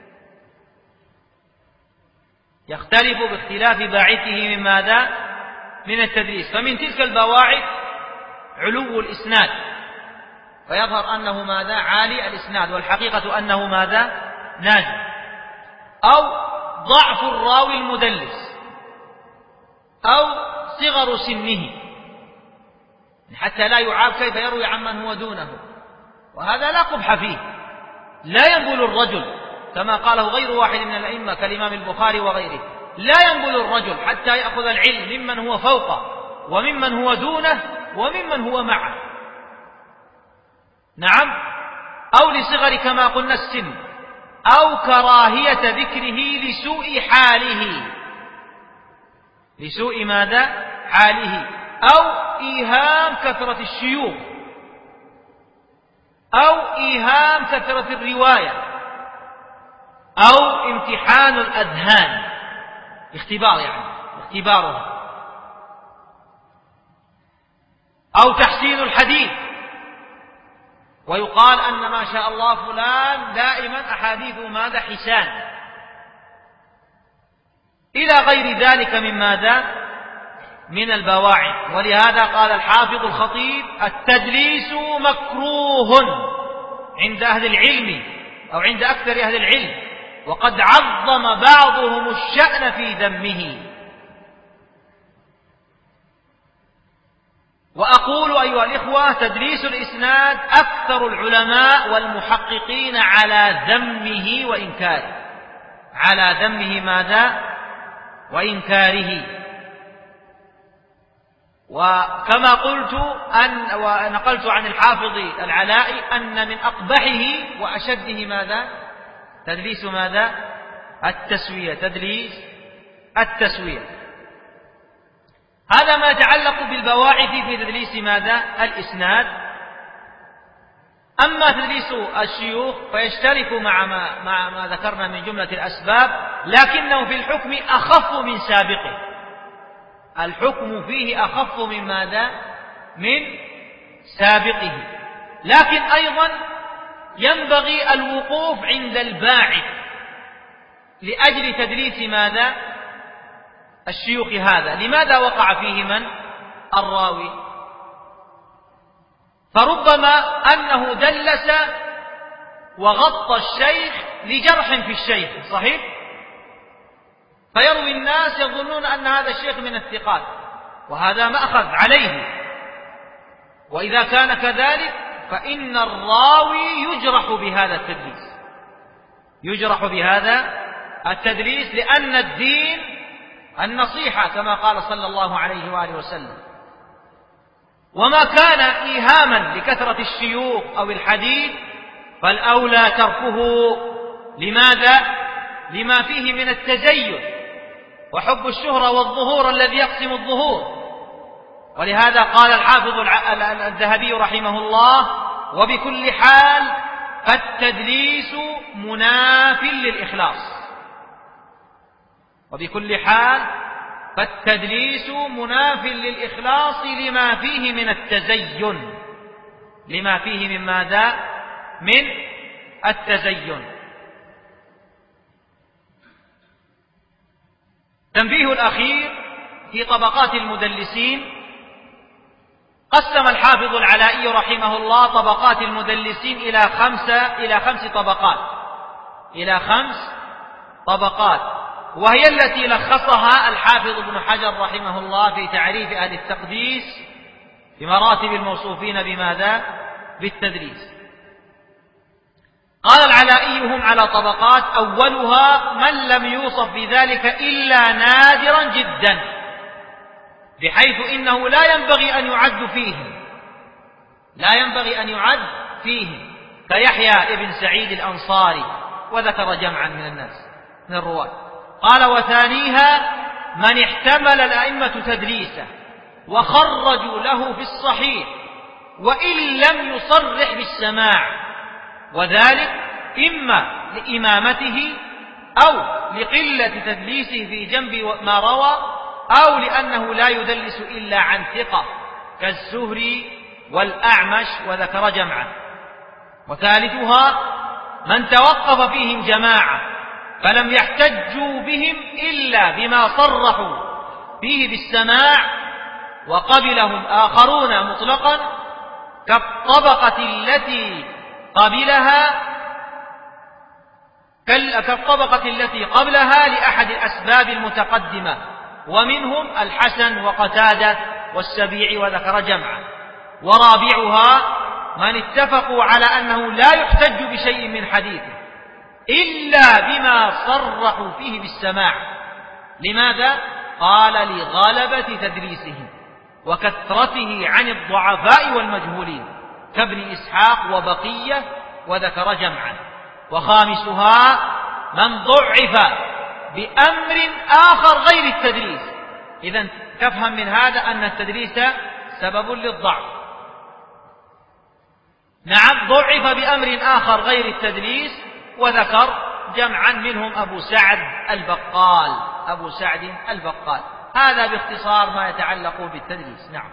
يختلف باختلاف باعثه من ماذا؟ من التدليس. فمن تلك البواعث علو الإسناد، فيظهر أنه ماذا؟ عالي الإسناد والحقيقة أنه ماذا؟ نازل. أو ضعف الراوي المدلس، أو صغر سنه حتى لا يعاب كيف يروي عمن هو دونه، وهذا لا قبح فيه. لا ينبل الرجل كما قاله غير واحد من الأئمة كالإمام البخاري وغيره، لا ينبل الرجل حتى يأخذ العلم ممن هو فوقه وممن هو دونه وممن هو معه، نعم، أو لصغر كما قلنا السن، أو كراهية ذكره لسوء حاله، لسوء ماذا؟ حاله، أو إيهام كثرة الشيوخ، أو إيهام كثرة الرواية، أو امتحان الأذهان، اختبار يعني اختبارها، أو تحسين الحديث، ويقال أن ما شاء الله فلان دائما أحاديثه ماذا؟ حسان، إلى غير ذلك من ماذا؟ من البواعث. ولهذا قال الحافظ الخطيب التدليس مكروه عند أهل العلم أو عند أكثر أهل العلم، وقد عظم بعضهم الشأن في ذمه. وأقول أيها الإخوة تدليس الإسناد أكثر العلماء والمحققين على ذمه وإنكاره، على ذمه ماذا؟ وإنكاره. وكما قلت أن ونقلت عن الحافظ العلائي أن من أقبحه وأشده ماذا؟ تدليس ماذا؟ التسوية، تدليس التسوية. هذا ما يتعلق بالبواعث في تدليس ماذا؟ الإسناد. أما تدليس الشيوخ فيشترك مع ما, مع ما ذكرنا من جملة الأسباب، لكنه في الحكم أخف من سابقه، الحكم فيه أخف من ماذا؟ من سابقه. لكن أيضا ينبغي الوقوف عند الباعث لأجل تدليس ماذا؟ الشيوخ. هذا لماذا وقع فيه من؟ الراوي. فربما أنه دلس وغطى الشيخ لجرح في الشيخ، صحيح؟ فيروي الناس يظنون أن هذا الشيخ من الثقات، وهذا مأخذ عليه. وإذا كان كذلك فإن الراوي يجرح بهذا التدليس، يجرح بهذا التدليس، لأن الدين النصيحة كما قال صلى الله عليه وآله وسلم. وما كان إيهاما لكثرة الشيوخ أو الحديث فالأولى تركه. لماذا؟ لما فيه من التزين وحب الشهرة والظهور الذي يقسم الظهور. ولهذا قال الحافظ الذهبي رحمه الله: وبكل حال فالتدليس مناف للإخلاص. وبكل حال فالتدليس مناف للإخلاص لما فيه من التزين، لما فيه من ماذا؟ من التزين. تنبيه الأخير في طبقات المدلسين. قسم الحافظ العلائي رحمه الله طبقات المدلسين إلى خمسة إلى خمس طبقات إلى خمس طبقات وهي التي لخصها الحافظ ابن حجر رحمه الله في تعريف أهل التقديس بمراتب الموصوفين بماذا؟ بالتدليس. قال العلائي: هم على طبقات. أولها من لم يوصف بذلك إلا نادرا جدا، بحيث إنه لا ينبغي أن يعد فيه لا ينبغي أن يعد فيه كيحيى ابن سعيد الأنصاري، وذكر جمعا من الناس من الرواة. قال: وثانيها من احتمل الأئمة تدليسه وخرجوا له في الصحيح وإن لم يصرح بالسماع، وذلك إما لإمامته أو لقلة تدليسه في جنب ما روى، أو لأنه لا يدلس إلا عن ثقة كالزهري والأعمش، وذكر جمعا. وثالثها من توقف فيهم جماعة فلم يحتجوا بهم إلا بما صرحوا فيه بالسماع، وقبلهم آخرون مطلقا كالطبقة التي قبلها كالطبقة التي قبلها لأحد الأسباب المتقدمة، ومنهم الحسن وقتادة والسبيعي، وذكر جمعا. ورابعها من اتفقوا على أنه لا يحتج بشيء من حديثه إلا بما صرحوا فيه بالسماع. لماذا؟ قال: لغلبة تدليسه وكثرته عن الضعفاء والمجهولين كابن إسحاق وبقية، وذكر جمعا. وخامسها من ضعف بأمر آخر غير التدليس. إذن تفهم من هذا أن التدليس سبب للضعف. نعم، ضعف بأمر آخر غير التدليس، وذكر جمعا منهم أبو سعد البقال أبو سعد البقال. هذا باختصار ما يتعلق بالتدليس. نعم.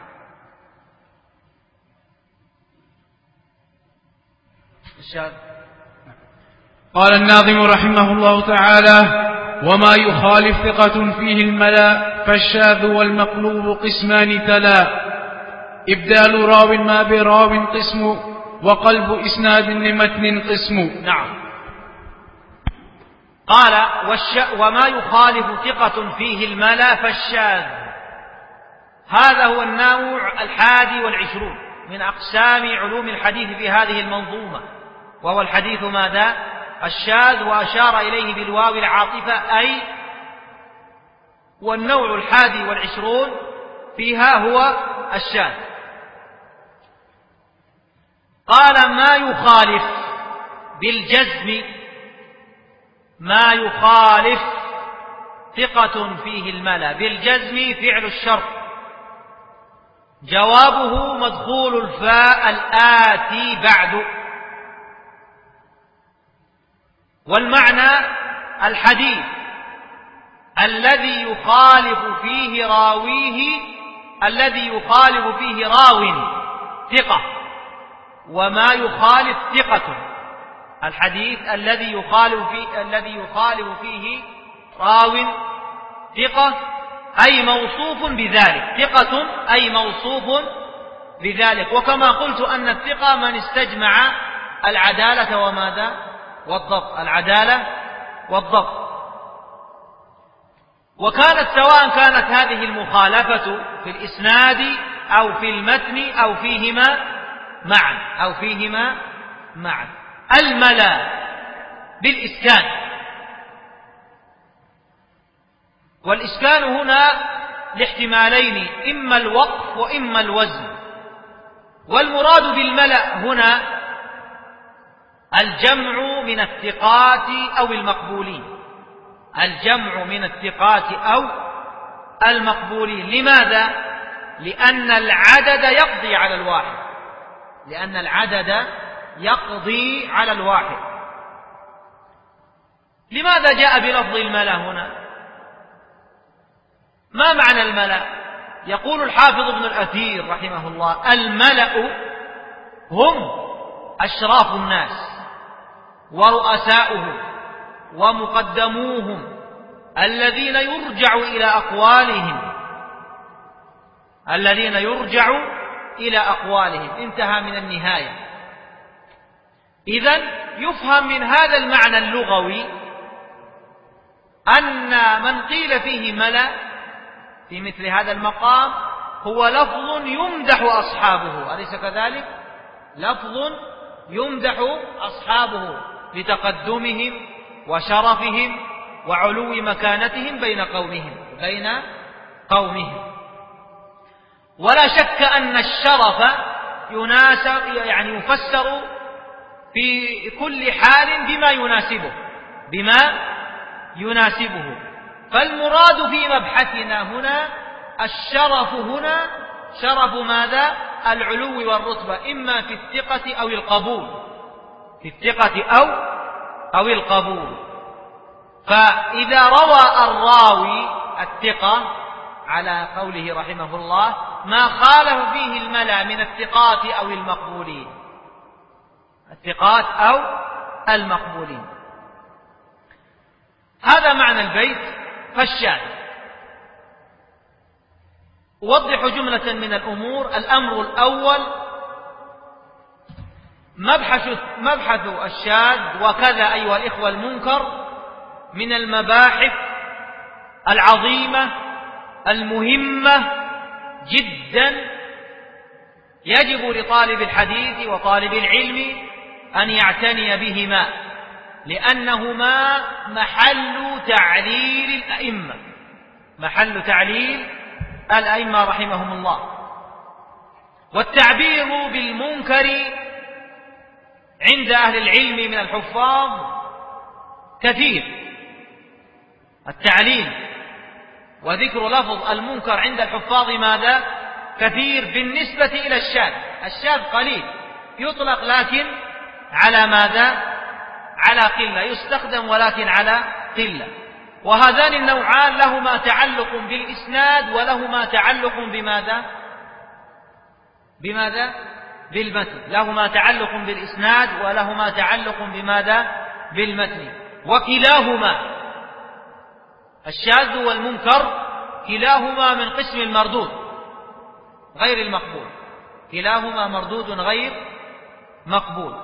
الشاذ. قال الناظم رحمه الله تعالى: وما يخالف ثقة فيه الملا فالشاذ والمقلوب قسمان تلا، إبدال راو ما براو قسم، وقلب إسناد لمتن قسم. نعم. قال: وما يخالف ثقة فيه الملا فالشاذ. هذا هو النوع الحادي والعشرون من أقسام علوم الحديث في هذه المنظومة، وهو الحديث ماذا؟ الشاذ. وأشار إليه بالواو العاطفة، أي والنوع الحادي والعشرون فيها هو الشاذ. قال: ما يخالف بالجزم، ما يخالف ثقة فيه الملا بالجزم فعل الشرط، جوابه مدخول الفاء الآتي بعد. والمعنى الحديث الذي يخالف فيه راويه الذي يخالف فيه راو ثقة، وما يخالف ثقة. الحديث الذي يخالف فيه الذي يخالف فيه راو ثقة، أي موصوف بذلك. ثقة أي موصوف بذلك. وكما قلت أن الثقة من استجمع العدالة وماذا؟ والضبط. العدالة والضبط. وكانت سواء كانت هذه المخالفة في الإسناد أو في المتن أو فيهما معا أو فيهما معا. الملا بالإسكان، والإسكان هنا لاحتمالين: إما الوقف وإما الوزن. والمراد بالملا هنا الجمع من الثقات أو المقبولين، الجمع من الثقات أو المقبولين. لماذا؟ لأن العدد يقضي على الواحد، لأن العدد يقضي على الواحد. لماذا جاء بلفظ الملا هنا؟ ما معنى الملا؟ يقول الحافظ ابن الأثير رحمه الله: الملأ هم أشراف الناس ورؤساؤهم ومقدموهم الذين يرجع إلى أقوالهم الذين يرجع إلى أقوالهم انتهى من النهاية. إذن يفهم من هذا المعنى اللغوي أن من قيل فيه ملأ في مثل هذا المقام هو لفظ يمدح أصحابه، أليس كذلك؟ لفظ يمدح أصحابه لتقدمهم وشرفهم وعلو مكانتهم بين قومهم بين قومهم. ولا شك أن الشرف يناسب يعني يفسر في كل حال بما يناسبه بما يناسبه فالمراد في مبحثنا هنا الشرف، هنا شرف ماذا؟ العلو والرتبة، إما في الثقة أو القبول، في الثقة أو أو القبول. فإذا روى الراوي الثقة على قوله رحمه الله ما خالف فيه الملا من الثقات أو المقبولين، الثقات أو المقبولين. هذا معنى البيت. فالشاهد أوضح جملة من الأمور. الأمر الأول مبحث, مبحث الشاذ، وكذا أيها الإخوة المنكر، من المباحث العظيمة المهمة جدا يجب لطالب الحديث وطالب العلم أن يعتني بهما، لأنهما محل تعليل الأئمة محل تعليل الأئمة رحمهم الله. والتعبير بالمنكر عند أهل العلم من الحفاظ كثير، التعليل وذكر لفظ المنكر عند الحفاظ ماذا؟ كثير بالنسبة إلى الشاذ. الشاذ قليل يطلق لكن على ماذا؟ على قلة، يستخدم ولكن على قلة. وهذان النوعان لهما تعلق بالإسناد ولهما تعلق بماذا؟ بماذا؟ بالمتن. لهما تعلق بالإسناد ولهما تعلق بماذا؟ بالمتن. وكلاهما الشاذ والمنكر كلاهما من قسم المردود غير المقبول، كلاهما مردود غير مقبول.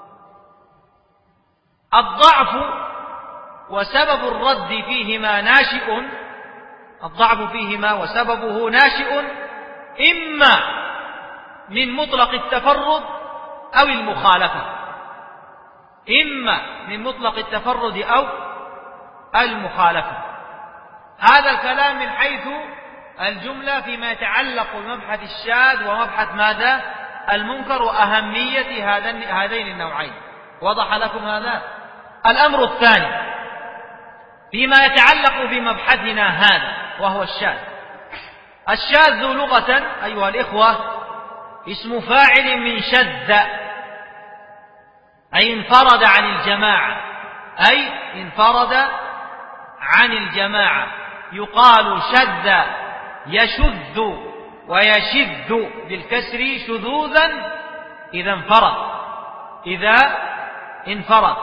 الضعف وسبب الرد فيهما ناشئ الضعف فيهما وسببه ناشئ إما من مطلق التفرد أو المخالفة، إما من مطلق التفرد أو المخالفة. هذا الكلام من حيث الجملة فيما يتعلق بمبحث الشاذ ومبحث ماذا؟ المنكر وأهمية هذين النوعين. وضح لكم هذا؟ الأمر الثاني فيما يتعلق بمبحثنا هذا وهو الشاذ. الشاذ لغة أيها الإخوة اسم فاعل من شذ، أي انفرد عن الجماعة، أي انفرد عن الجماعة. يقال شذ يشذ ويشذ بالكسر شذوذا إذا انفرد إذا انفرد.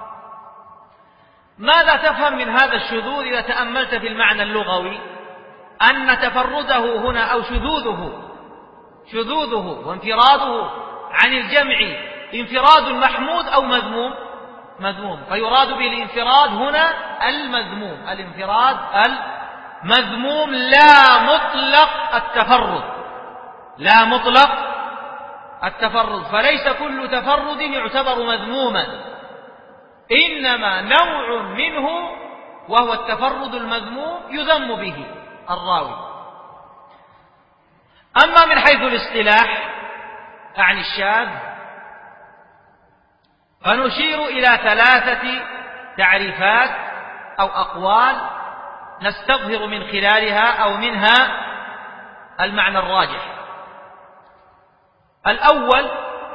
ماذا تفهم من هذا الشذوذ إذا تأملت في المعنى اللغوي؟ أن تفرده هنا أو شذوذه شذوذه وانفراده عن الجمع انفراد محمود أو مذموم مذموم فيراد بالانفراد هنا المذموم، الانفراد المذموم لا مطلق التفرد لا مطلق التفرد فليس كل تفرد يعتبر مذموما، إنما نوع منه وهو التفرد المذموم يذم به الراوي. أما من حيث الاصطلاح عن الشاذ فنشير إلى ثلاثة تعريفات أو أقوال نستظهر من خلالها أو منها المعنى الراجح. الأول: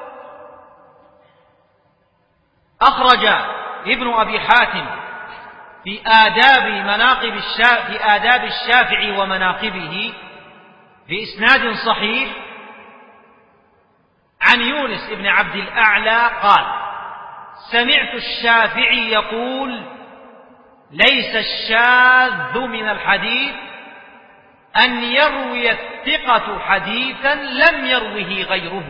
أخرج ابن أبي حاتم في آداب مناقب الشافعي في آداب الشافعي ومناقبه بإسناد صحيح عن يونس بن عبد الأعلى قال: سمعت الشافعي يقول: ليس الشاذ من الحديث أن يروي الثقة حديثا لم يروه غيره،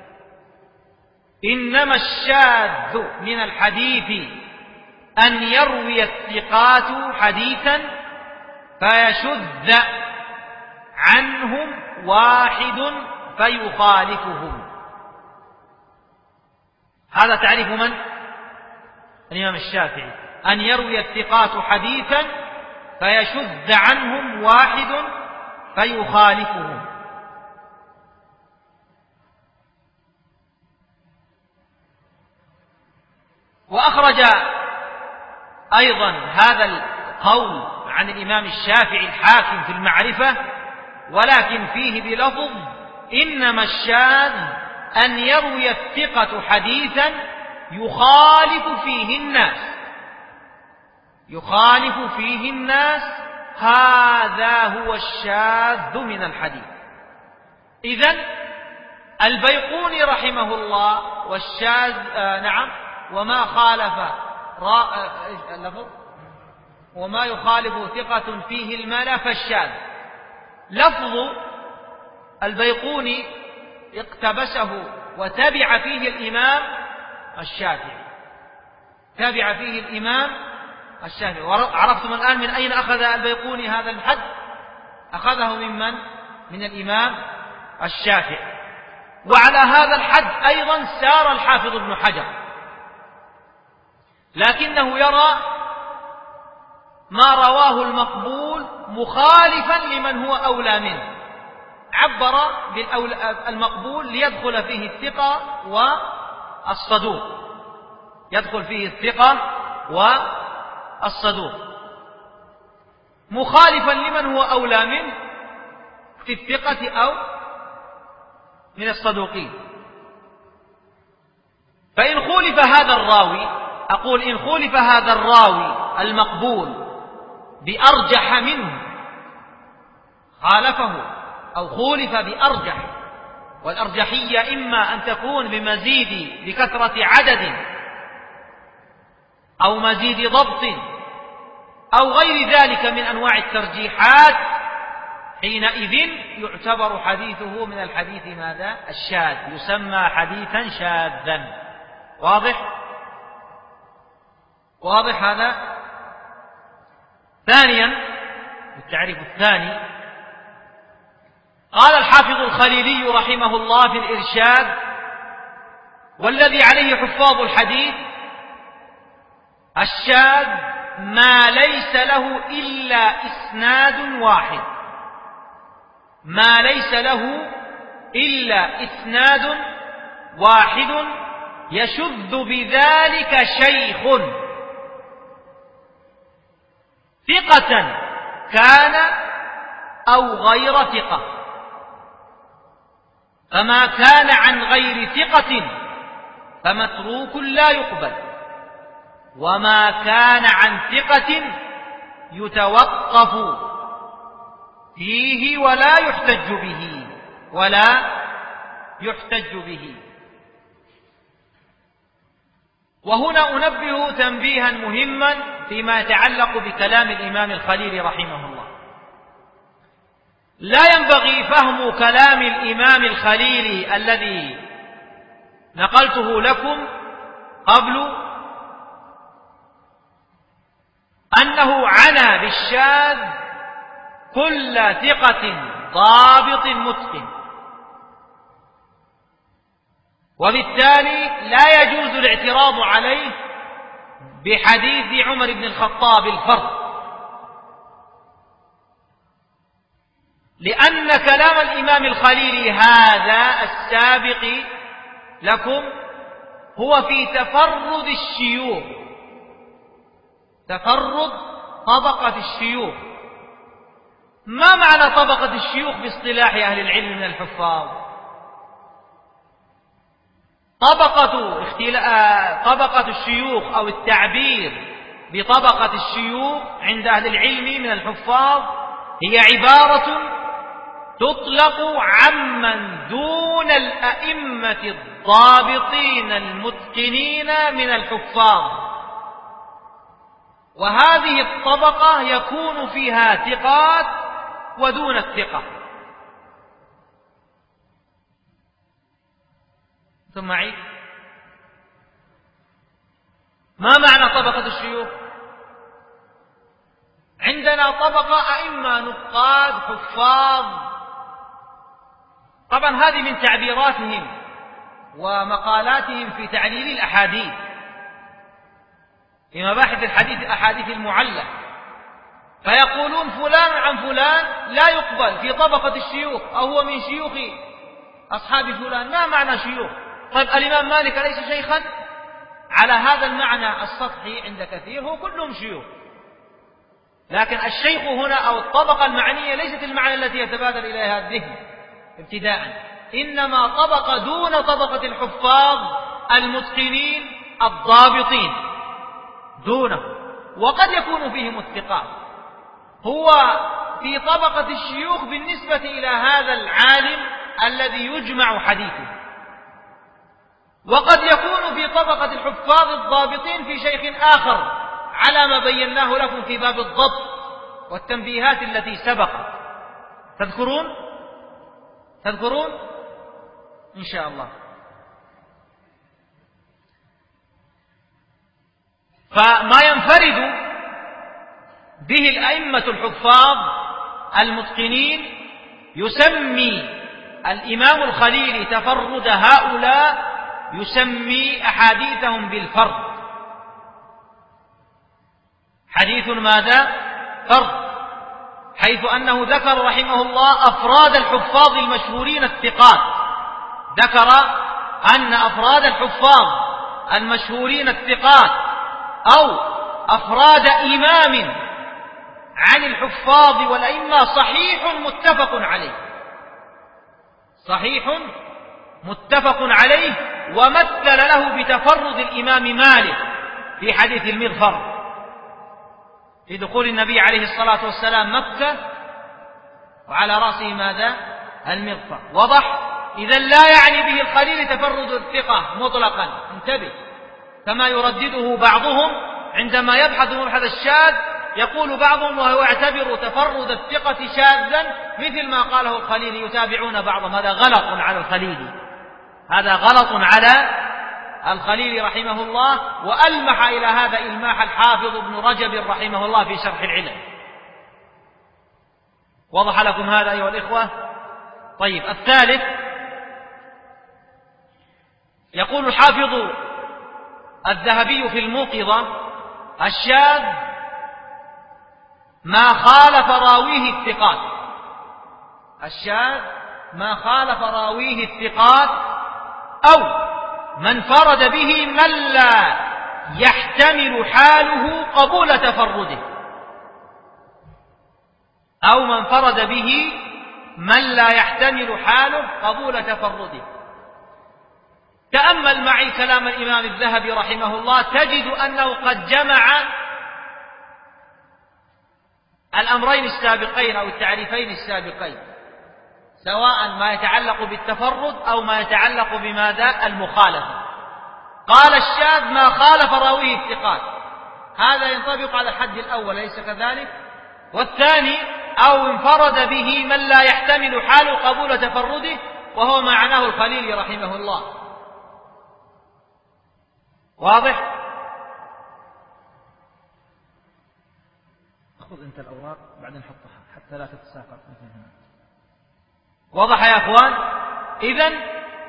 إنما الشاذ من الحديث أن يروي الثقات حديثا فيشذ عنهم واحد فيخالفهم. هذا تعريف من؟ الإمام الشافعي: أن يروي الثقات حديثا فيشذ عنهم واحد فيخالفهم. وأخرج أيضا هذا القول عن الإمام الشافعي الحاكم في المعرفة، ولكن فيه بلفظ: إنما الشاذ أن يروي الثقة حديثا يخالف فيه الناس يخالف فيه الناس هذا هو الشاذ من الحديث. إذن البيقوني رحمه الله والشاذ آه نعم وما خالف را... آه وما يخالف ثقة فيه الملا فالشاذ. لفظ البيقوني اقتبسه وتبع فيه الإمام الشافعي تبع فيه الإمام الشافعي. وعرفتم الآن من أين أخذ البيقوني هذا الحد؟ أخذه ممن؟ من الإمام الشافعي. وعلى هذا الحد أيضا سار الحافظ ابن حجر، لكنه يرى ما رواه المقبول مخالفا لمن هو أولى منه، عبر بالمقبول ليدخل فيه الثقة والصدوق يدخل فيه الثقة والصدوق مخالفا لمن هو أولى منه في الثقة أو من الصدوقين. فإن خولف هذا الراوي، أقول إن خولف هذا الراوي المقبول بأرجح منه خالفه أو خولف بأرجح، والأرجحية إما أن تكون بمزيد بكثرة عدد أو مزيد ضبط أو غير ذلك من أنواع الترجيحات، حينئذ يعتبر حديثه من الحديث ماذا؟ الشاذ، يسمى حديثا شاذا. واضح؟ واضح هذا؟ ثانيا، التعريف الثاني، قال الحافظ الخليلي رحمه الله في الإرشاد: والذي عليه حفاظ الحديث الشاذ ما ليس له إلا إسناد واحد ما ليس له إلا إسناد واحد يشذ بذلك شيخ ثقة كان أو غير ثقة، فما كان عن غير ثقة فمتروك لا يقبل، وما كان عن ثقة يتوقف فيه ولا يحتج به ولا يحتج به. وهنا أنبه تنبيها مهما فيما يتعلق بكلام الإمام الخليلي رحمه الله. لا ينبغي فهم كلام الإمام الخليلي الذي نقلته لكم قبل أنه عنى بالشاذ كل ثقة ضابط متقن، وبالتالي لا يجوز الاعتراض عليه بحديث عمر بن الخطاب الفرد، لأن كلام الإمام الخليلي هذا السابق لكم هو في تفرد الشيوخ تفرد طبقة الشيوخ. ما معنى طبقة الشيوخ باصطلاح أهل العلم من الحفاظ؟ طبقة اختلا... طبقة الشيوخ أو التعبير بطبقة الشيوخ عند أهل العلم من الحفاظ هي عبارة تطلق عمن دون الأئمة الضابطين المتقنين من الحفاظ، وهذه الطبقة يكون فيها ثقات ودون الثقة. ثم عيد، ما معنى طبقة الشيوخ؟ عندنا طبقة أئمة نقاد حفاظ، طبعا هذه من تعبيراتهم ومقالاتهم في تعليل الأحاديث، في مباحث الحديث الأحاديث المعلة، فيقولون فلان عن فلان لا يقبل في طبقة الشيوخ أو هو من شيوخ أصحاب فلان. ما معنى شيوخ؟ طيب الإمام مالك ليس شيخا؟ على هذا المعنى السطحي عند كثير هو كلهم شيوخ، لكن الشيخ هنا أو الطبقة المعنية ليست المعنى التي يتبادر إليها الذهن ابتداء، إنما طبقة دون طبقة الحفاظ المتقنين الضابطين دونه، وقد يكون فيهم الثقات. هو في طبقة الشيوخ بالنسبة إلى هذا العالم الذي يجمع حديثه، وقد يكون في طبقة الحفاظ الضابطين في شيخ آخر على ما بيناه لكم في باب الضبط والتنبيهات التي سبق. تذكرون تذكرون إن شاء الله. فما ينفرد به الأئمة الحفاظ المتقنين يسمي الإمام الخليلي تفرد هؤلاء، يسمي أحاديثهم بالفرد. حديث ماذا؟ فرد، حيث أنه ذكر رحمه الله أفراد الحفاظ المشهورين الثقات، ذكر أن أفراد الحفاظ المشهورين الثقات أو أفراد إمام عن الحفاظ والأئمة صحيح متفق عليه، صحيح متفق عليه، ومثل له بتفرد الإمام مالك في حديث المغفر في دخول النبي عليه الصلاة والسلام مكة وعلى رأسه ماذا؟ المغفر. وضح؟ إذن لا يعني به الخليل تفرد الثقة مطلقا، انتبه، كما يردده بعضهم عندما يبحث مبحث الشاذ، يقول بعضهم وهو يعتبر تفرد الثقة شاذا مثل ما قاله الخليل، يتابعون بعضهم. هذا غلط على الخليل، هذا غلط على الخليل رحمه الله، وألمح إلى هذا إلماح الحافظ ابن رجب رحمه الله في شرح العلل. وضح لكم هذا أيها الإخوة؟ طيب، الثالث يقول الحافظ الذهبي في الموقظة: الشاذ ما خالف راويه الثقات. الشاذ ما خالف راويه الثقات، أو من فرد به من لا يحتمل حاله قبول تفرده، أو من فرد به من لا يحتمل حاله قبول تفرده. تأمل معي كلام الإمام الذهبي رحمه الله، تجد أنه قد جمع الأمرين السابقين أو التعريفين السابقين، سواء ما يتعلق بالتفرد أو ما يتعلق بماذا؟ المخالفة. قال: الشاذ ما خالف راويه الثقات، هذا ينطبق على الحد الأول، ليس كذلك؟ والثاني: أو انفرد به من لا يحتمل حال قبول تفرده، وهو ما عناه الخليل رحمه الله. واضح؟ خذ أنت الأوراق بعدين حطها حتى لا تتساقط. وضح يا أخوان؟ إذن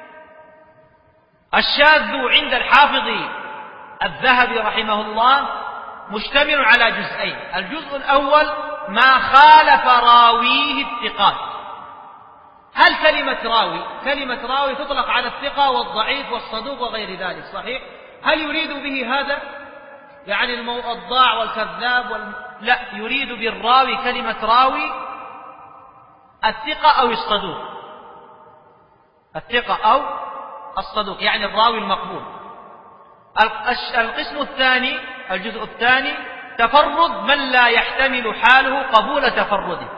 الشاذ عند الحافظ الذهبي رحمه الله مشتمل على جزئين. الجزء الأول ما خالف راويه الثقات. هل كلمة راوي كلمة راوي تطلق على الثقة والضعيف والصدوق وغير ذلك، صحيح؟ هل يريد به هذا يعني الضاع والكذاب لا، يريد بالراوي كلمة راوي الثقة أو الصدوق، الثقة أو الصدوق، يعني الراوي المقبول. القسم الثاني، الجزء الثاني، تفرد من لا يحتمل حاله قبول تفرده.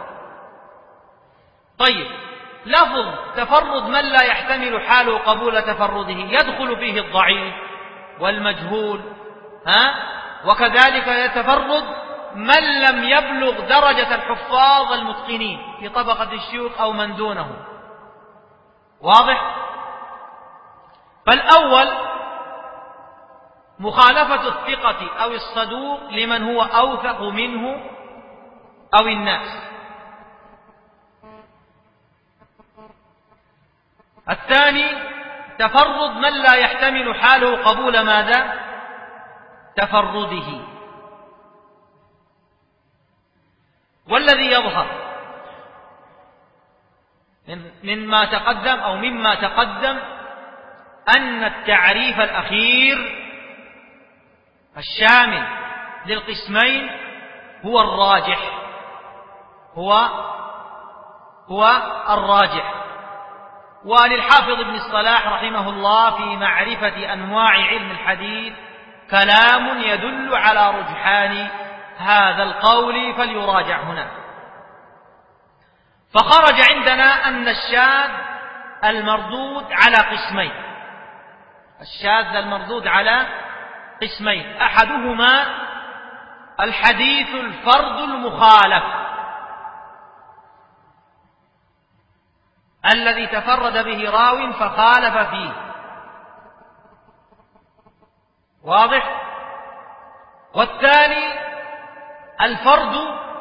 طيب، لفظ تفرد من لا يحتمل حاله قبول تفرده يدخل فيه الضعيف والمجهول، ها؟ وكذلك يتفرد من لم يبلغ درجة الحفاظ المتقنين في طبقة الشيوخ أو من دونه. واضح؟ فالأول مخالفة الثقة أو الصدوق لمن هو أوثق منه أو الناس. الثاني تفرد من لا يحتمل حاله قبول ماذا؟ تفرده. والذي يظهر مما تقدم أو مما تقدم أن التعريف الأخير الشامل للقسمين هو الراجح، هو هو الراجح. وللحافظ ابن الصلاح رحمه الله في معرفة أنواع علم الحديث كلام يدل على رجحان هذا القول، فليراجع هنا. فخرج عندنا أن الشاذ المردود على قسمين، الشاذ المردود على قسمين، أحدهما الحديث الفرد المخالف الذي تفرد به راو فخالف فيه. واضح؟ والثاني الفرد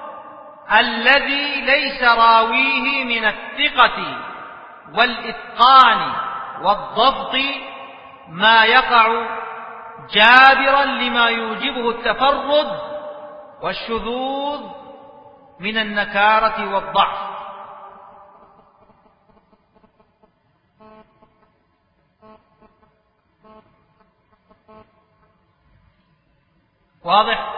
الذي ليس راويه من الثقة والإتقان والضبط ما يقع جابرا لما يوجبه التفرد والشذوذ من النكارة والضعف. واضح؟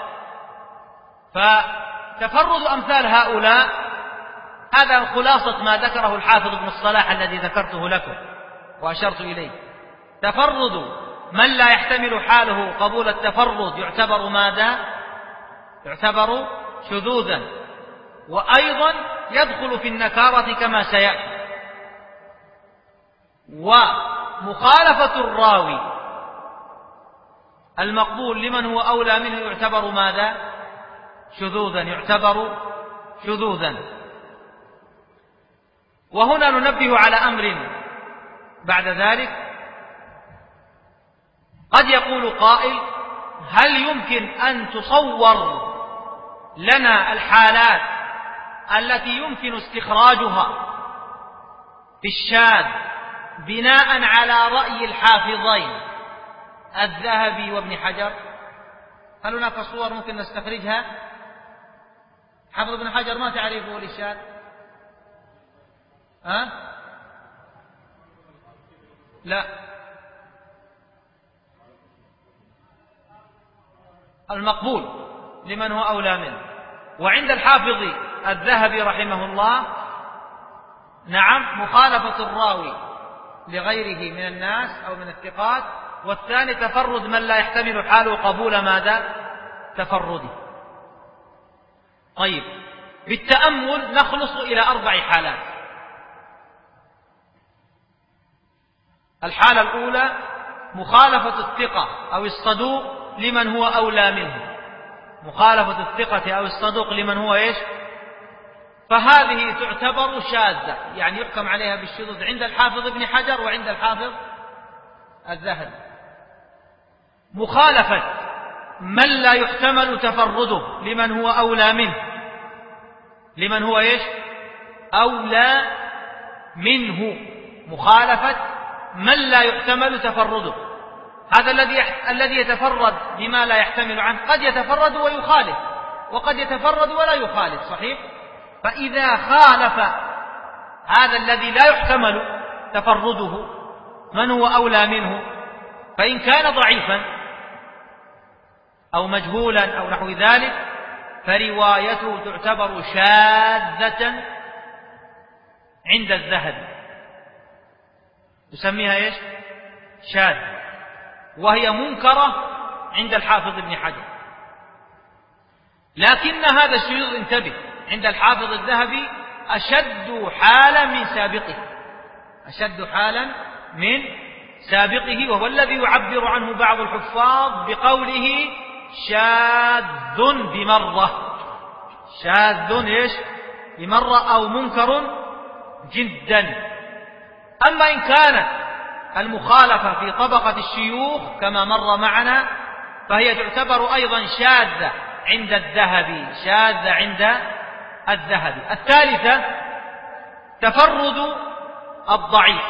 فتفرد أمثال هؤلاء هذا خلاصة ما ذكره الحافظ ابن الصلاح الذي ذكرته لكم وأشرت إليه. تفرد من لا يحتمل حاله قبول التفرد يعتبر ماذا؟ يعتبر شذوذا، وأيضا يدخل في النكارة كما سيأتي. ومخالفة الراوي المقبول لمن هو أولى منه يعتبر ماذا؟ شذوذا، يعتبر شذوذا. وهنا ننبه على أمر بعد ذلك. قد يقول قائل: هل يمكن أن تصور لنا الحالات التي يمكن استخراجها في الشاذ بناء على رأي الحافظين الذهبي وابن حجر؟ هل هناك صور ممكن نستخرجها؟ حافظ ابن حجر ما تعرفه للشاذ؟ ها؟ لا، المقبول لمن هو أولى منه. وعند الحافظ الذهبي رحمه الله نعم مخالفة الراوي لغيره من الناس أو من الثقات، والثاني تفرد من لا يحتمل حاله قبول ماذا؟ تفرده. طيب، بالتأمل نخلص إلى أربع حالات. الحالة الأولى مخالفة الثقة أو الصدوق لمن هو أولى منه، مخالفة الثقة أو الصدوق لمن هو إيش؟ فهذه تعتبر شاذة، يعني يحكم عليها بالشذوذ عند الحافظ ابن حجر وعند الحافظ الذهبي. مخالفة من لا يحتمل تفرده لمن هو أولى منه، لمن هو إيش؟ أولى منه، مخالفة من لا يحتمل تفرده. هذا الذي الذي يتفرد بما لا يحتمل عنه قد يتفرد ويخالف، وقد يتفرد ولا يخالف، صحيح؟ فإذا خالف هذا الذي لا يحتمل تفرده من هو أولى منه، فإن كان ضعيفا أو مجهولا أو نحو ذلك فروايته تعتبر شاذة عند الذهبي، يسميها إيش؟ شاذ، وهي منكرة عند الحافظ ابن حجر. لكن هذا الشذوذ، انتبه، عند الحافظ الذهبي أشد حالا من سابقه، أشد حالا من سابقه، وهو الذي يعبر عنه بعض الحفاظ بقوله شاذ بمرة، شاذ إيش؟ بمرة، أو منكر جدا. أما إن كانت المخالفة في طبقة الشيوخ كما مر معنا فهي تعتبر أيضا شاذة عند الذهبي، شاذة عند الذهبي. الثالثة تفرد الضعيف،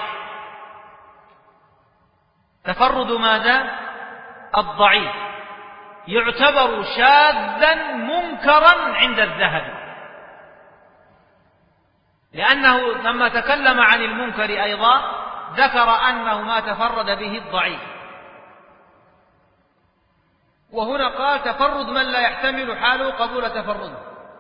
تفرد ماذا؟ الضعيف، يعتبر شاذا منكرا عند الذهبي، لأنه لما تكلم عن المنكر أيضا ذكر أنه ما تفرد به الضعيف، وهنا قال تفرد من لا يحتمل حاله قبول تفرده،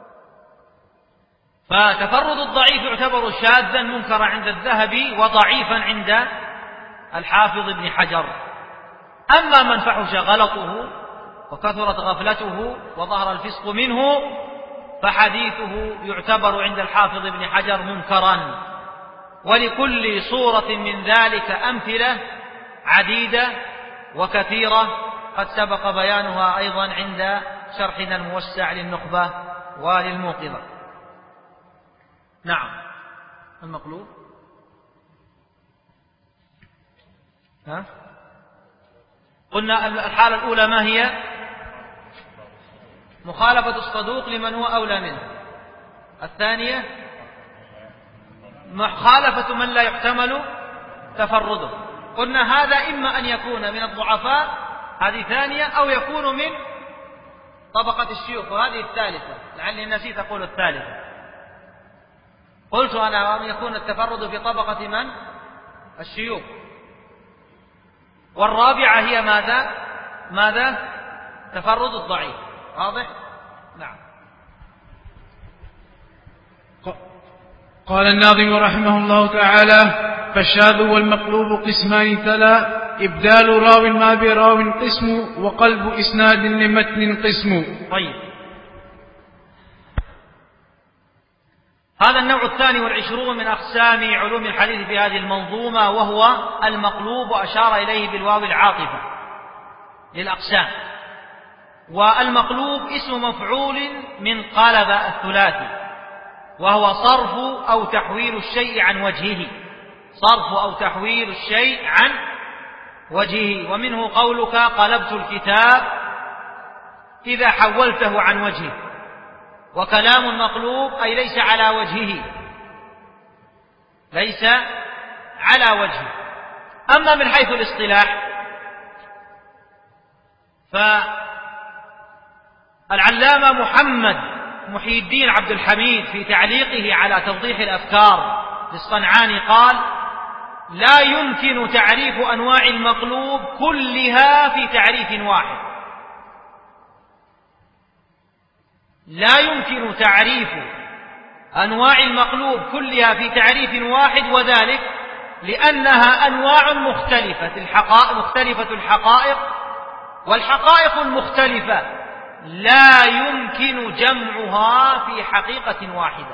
فتفرد الضعيف يعتبر شاذا منكرا عند الذهبي وضعيفا عند الحافظ ابن حجر. أما من فحش غلطه وكثرت غفلته وظهر الفسق منه فحديثه يعتبر عند الحافظ ابن حجر منكرا، ولكل صورة من ذلك أمثلة عديدة وكثيرة قد سبق بيانها أيضا عند شرحنا الموسع للنخبة وللموقظة. نعم، المقلوب ها؟ قلنا الحالة الأولى ما هي؟ مخالفة الصدوق لمن هو أولى منه. الثانية مخالفة من لا يحتمل تفرده، قلنا هذا إما أن يكون من الضعفاء، هذه ثانية، أو يكون من طبقة الشيوخ، وهذه الثالثة، لعلي نسيت أقول الثالثة. قلت أنا أن يكون التفرد في طبقة من؟ الشيوخ. والرابعة هي ماذا؟ ماذا؟ تفرد الضعيف. واضح؟ نعم. قال الناظم رحمه الله تعالى: فالشاذ والمقلوب قسمان تلا، إبدال راو ما براو قسم، وقلب إسناد لمتن قسم. طيب، هذا النوع الثاني والعشرون من أقسام علوم الحديث في هذه المنظومة، وهو المقلوب، وأشار إليه بالواو العاطفة للأقسام. والمقلوب اسم مفعول من قلب الثلاثي، وهو صرف أو تحويل الشيء عن وجهه، صرف أو تحويل الشيء عن وجهه. ومنه قولك قلبت الكتاب إذا حولته عن وجهه. وكلام المقلوب أي ليس على وجهه، ليس على وجهه. أما من حيث الاصطلاح فالعلامة محمد محي الدين عبد الحميد في تعليقه على توضيح الأفكار للصنعاني قال: لا يمكن تعريف أنواع المقلوب كلها في تعريف واحد، لا يمكن تعريف أنواع المقلوب كلها في تعريف واحد، وذلك لأنها أنواع مختلفة الحقائق مختلفة الحقائق والحقائق المختلفة لا يمكن جمعها في حقيقة واحدة.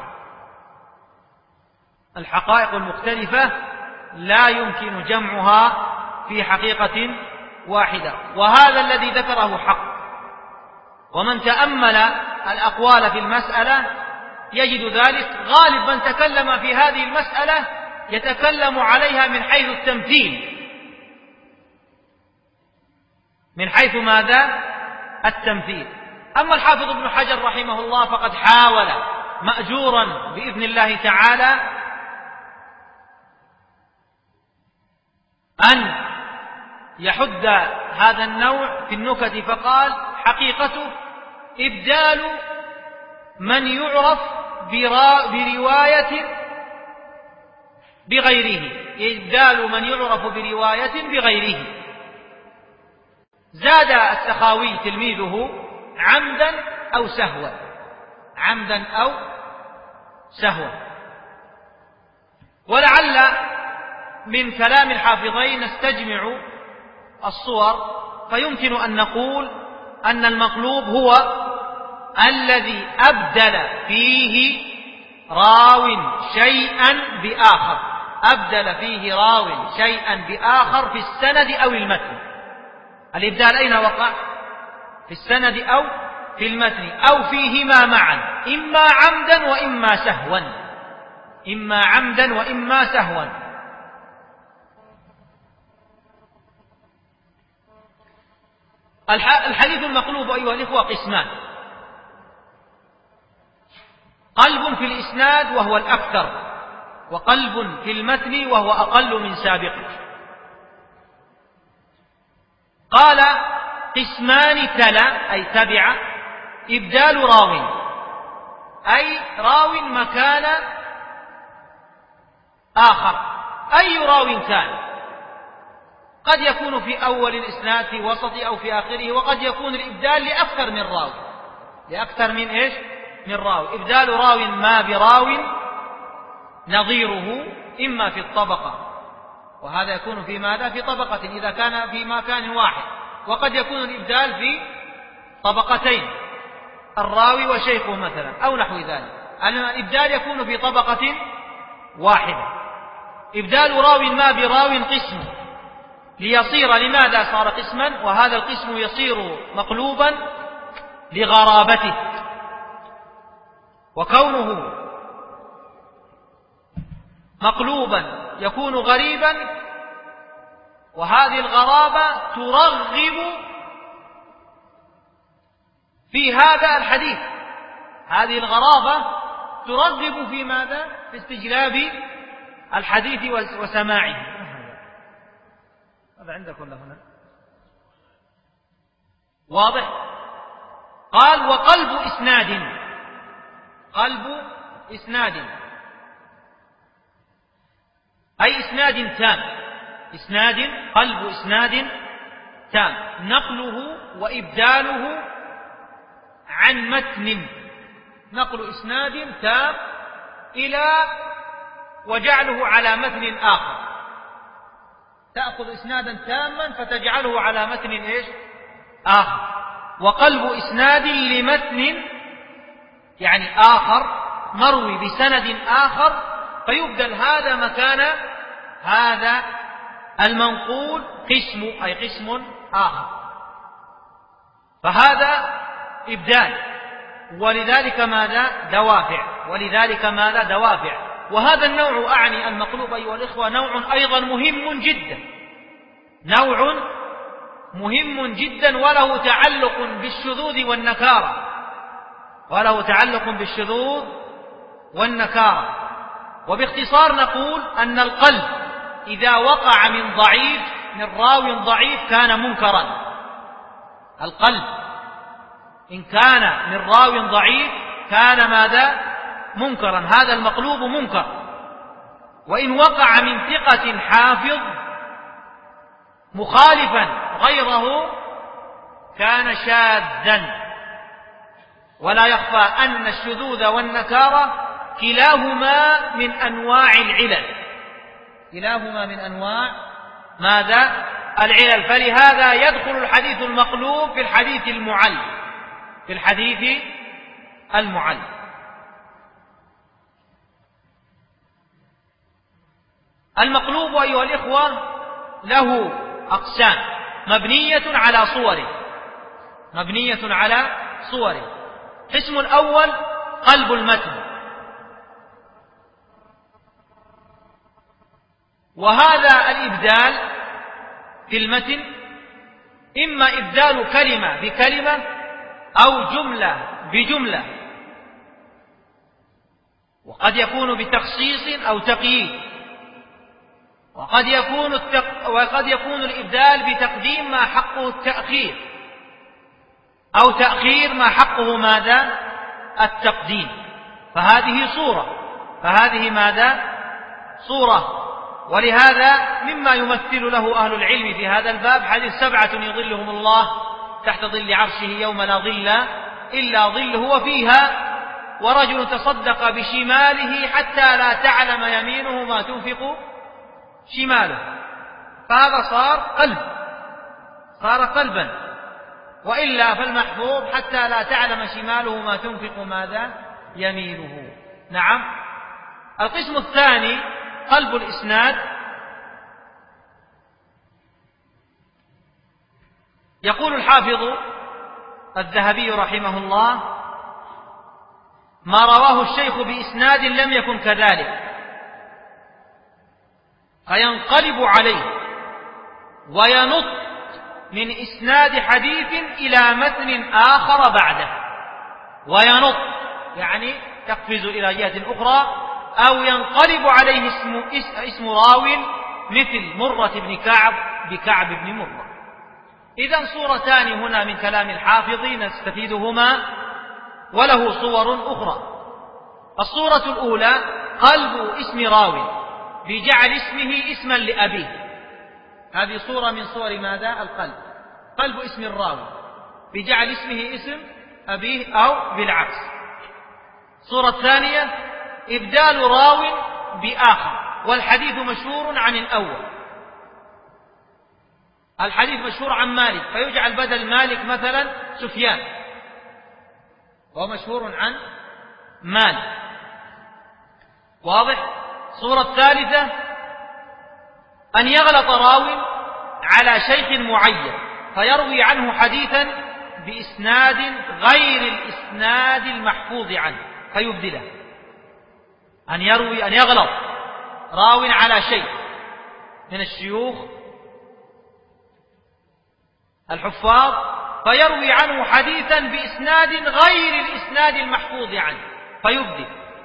الحقائق المختلفة لا يمكن جمعها في حقيقة واحدة، وهذا الذي ذكره حق. ومن تأمل الأقوال في المسألة يجد ذلك. غالب من تكلم في هذه المسألة يتكلم عليها من حيث التمثيل، من حيث ماذا؟ التمثيل. أما الحافظ ابن حجر رحمه الله فقد حاول مأجورا بإذن الله تعالى أن يحد هذا النوع في النكت، فقال: حقيقته إبدال من يعرف برواية بغيره، إبدال من يعرف برواية بغيره. زاد السخاوي تلميذه: عمدا أو سهوا، عمدا أو سهوا. ولعل من كلام الحافظين نستجمع الصور، فيمكن أن نقول أن المقلوب هو الذي أبدل فيه راو شيئا بآخر، أبدل فيه راو شيئا بآخر في السند أو المتن. الإبدال أين وقع؟ في السند أو في المتن أو فيهما معا، إما عمدا وإما سهوا، إما عمدا وإما سهوا. الحديث المقلوب أيها الإخوة قسمان: قلب في الإسناد وهو الأكثر، وقلب في المتن وهو أقل من سابقه. قال: قسمان تلا أي تبع، إبدال راو أي راو مكان آخر، أي راو كان، قد يكون في أول الإسناد، في وسط أو في آخره، وقد يكون الإبدال لأكثر من راو، لأكثر من إيش؟ من راو. إبدال راو ما براو نظيره، إما في الطبقة، وهذا يكون في ماذا؟ في طبقة إذا كان في مكان واحد، وقد يكون الإبدال في طبقتين، الراوي وشيخه مثلا أو نحو ذلك. الإبدال يكون في طبقة واحدة. إبدال راو ما براو قسم ليصير، لماذا صار قسما؟ وهذا القسم يصير مقلوبا لغرابته، وكونه مقلوبا يكون غريبا، وهذه الغرابة ترغب في هذا الحديث، هذه الغرابة ترغب في ماذا؟ في استجلاب الحديث وسماعه. هذا عندك ولا هنا؟ واضح؟ قال: وقلب إسناد، قلب إسناد أي إسناد تام، إسناد قلب إسناد تام، نقله وإبداله عن متن، نقل إسناد تام إلى وجعله على متن آخر، تأخذ إسنادا تاما فتجعله على متن إيش؟ آخر. وقلب إسناد لمتن يعني آخر مروي بسند آخر، فيبدل هذا مكان هذا المنقول قسم، أي قسم آخر، فهذا إبدال. ولذلك ماذا؟ دوافع، ولذلك ماذا؟ دوافع. وهذا النوع أعني المقلوب أيها الإخوة نوع أيضا مهم جدا، نوع مهم جدا، وله تعلق بالشذوذ والنكارة، وله تعلق بالشذوذ والنكارة. وباختصار نقول أن القلب إذا وقع من ضعيف، من راو ضعيف، كان منكرا. القلب إن كان من راو ضعيف كان ماذا؟ منكرا، هذا المقلوب منكر. وإن وقع من ثقة حافظ مخالفا غيره كان شاذا. ولا يخفى أن الشذوذ والنكارة كلاهما من أنواع العلل، كلاهما من أنواع ماذا؟ العلل. فلهذا يدخل الحديث المقلوب في الحديث المعل، في الحديث المعل. المقلوب أيها الإخوة له أقسام مبنية على صوره، مبنية على صوره. القسم الأول قلب المتن، وهذا الإبدال في المتن إما إبدال كلمة بكلمة أو جملة بجملة، وقد يكون بتخصيص أو تقييد، وقد يكون التق... وقد يكون الإبدال بتقديم ما حقه التأخير، أو تأخير ما حقه ماذا؟ التقديم. فهذه صورة، فهذه ماذا؟ صورة. ولهذا مما يمثل له أهل العلم في هذا الباب حديث سبعة يظلهم الله تحت ظل عرشه يوم لا ظل إلا ظله، وفيها ورجل تصدق بشماله حتى لا تعلم يمينه ما تنفق شماله، فهذا صار قلب، صار قلبا، وإلا فالمحفوظ حتى لا تعلم شماله ما تنفق ماذا يمينه. نعم. القسم الثاني قلب الإسناد. يقول الحافظ الذهبي رحمه الله: ما رواه الشيخ بإسناد لم يكن كذلك فينقلب عليه وينط من إسناد حديث إلى متن آخر بعده. وينط يعني تقفز إلى جهة أخرى، أو ينقلب عليه اسم, اسم راو مثل مرة بن كعب بكعب بن مرة. إذن صورتان هنا من كلام الحافظ نستفيدهما، وله صور أخرى. الصورة الأولى قلب اسم راو بجعل اسمه اسما لأبيه، هذه صورة من صور ماذا؟ القلب، قلب اسم الراوي بجعل اسمه اسم أبيه أو بالعكس. الصورة الثانية إبدال راو بآخر، والحديث مشهور عن الأول. الحديث مشهور عن مالك فيجعل بدل مالك مثلا سفيان، وهو مشهور عن مالك. واضح؟ الصورة الثالثة أن يغلط راو على شيخ معين فيروي عنه حديثا بإسناد غير الإسناد المحفوظ عنه فيبدله. أن يروي أن يغلط راو على شيخ من الشيوخ الحفاظ فيروي عنه حديثا بإسناد غير الإسناد المحفوظ عنه فيبدل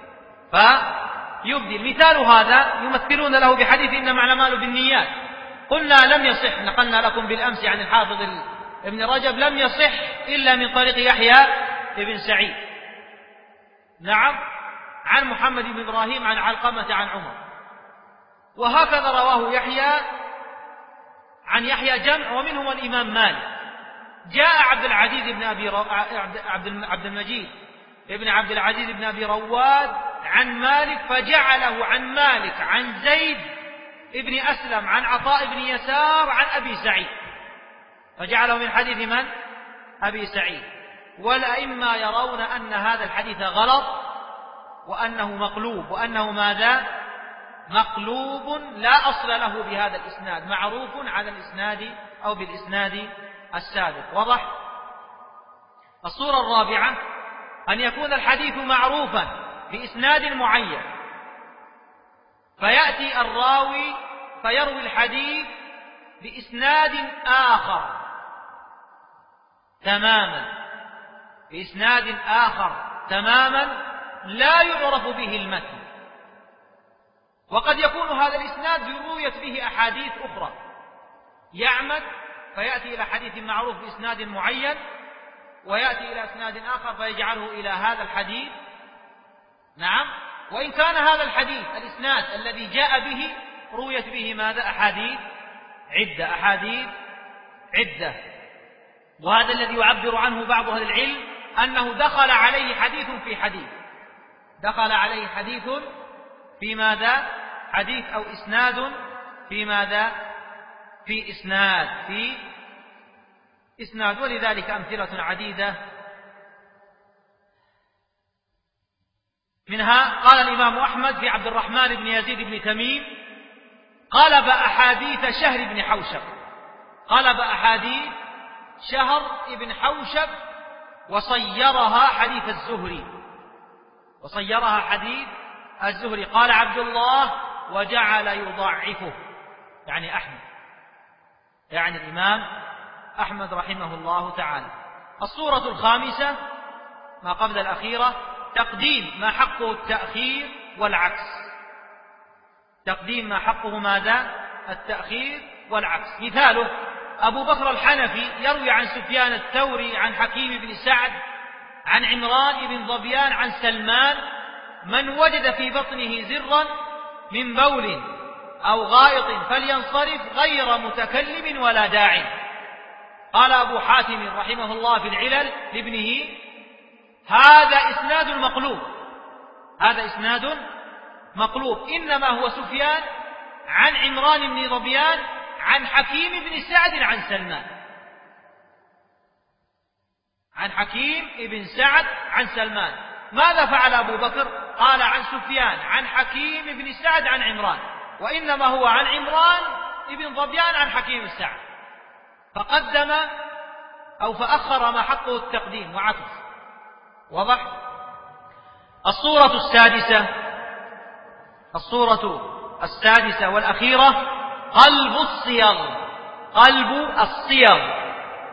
فيبدل مثال هذا يمثلون له بحديث إنما الأعمال بالنيات. قلنا لم يصح، نقلنا لكم بالأمس عن الحافظ ابن رجب، لم يصح إلا من طريق يحيى ابن سعيد، نعم، عن محمد بن إبراهيم عن علقمة عن عمر. وهكذا رواه يحيى عن يحيى جمع ومنهم الإمام مالك. جاء عبد العزيز بن أبي رو... عبد عبد المجيد ابن عبد العزيز بن أبي رواد عن مالك فجعله عن مالك عن زيد ابن أسلم عن عطاء بن يسار عن أبي سعيد، فجعله من حديث من؟ أبي سعيد. والأئمة يرون أن هذا الحديث غلط وأنه مقلوب، وأنه ماذا؟ مقلوب لا أصل له بهذا الإسناد، معروف على الإسناد أو بالإسناد السابق. وضح؟ الصورة الرابعة أن يكون الحديث معروفا بإسناد معين فيأتي الراوي فيروي الحديث بإسناد آخر تماما، بإسناد آخر تماما لا يعرف به المتن، وقد يكون هذا الإسناد يرويت به أحاديث أخرى، يعمد فيأتي إلى حديث معروف بإسناد معين ويأتي إلى إسناد آخر فيجعله إلى هذا الحديث، نعم، وإن كان هذا الحديث الإسناد الذي جاء به رويت به ماذا؟ أحاديث عدة، أحاديث عدة. وهذا الذي يعبر عنه بعض أهل العلم أنه دخل عليه حديث في حديث، دخل عليه حديث في ماذا؟ حديث أو إسناد في ماذا؟ في إسناد في إسناد. ولذلك أمثلة عديدة، منها قال الإمام أحمد في عبد الرحمن بن يزيد بن تميم قلب أحاديث شهر بن حوشب، قلب أحاديث شهر بن حوشب وصيرها حديث الزهري، وصيرها حديث الزهري. قال عبد الله وجعل يضعفه، يعني أحمد، يعني الإمام أحمد رحمه الله تعالى. الصورة الخامسة ما قبل الأخيرة تقديم ما حقه التأخير والعكس، تقديم ما حقه ماذا؟ التأخير والعكس. مثاله أبو بكر الحنفي يروي عن سفيان الثوري عن حكيم بن سعد عن عمران بن ظبيان عن سلمان: من وجد في بطنه زرا من بول أو غائط فلينصرف غير متكلم ولا داع. قال أبو حاتم رحمه الله في العلل لابنه: هذا إسناد مقلوب، هذا إسناد مقلوب، إنما هو سفيان عن عمران بن ظبيان عن حكيم بن سعد عن سلمان، عن حكيم بن سعد عن سلمان. ماذا فعل أبو بكر؟ قال عن سفيان عن حكيم بن سعد عن عمران، وإنما هو عن عمران بن ظبيان عن حكيم بن سعد، فقدم أو فأخر ما حقه التقديم وعكس. واضح؟ الصورة السادسة الصورة السادسة والأخيرة قلب الصيغ، قلب الصيغ.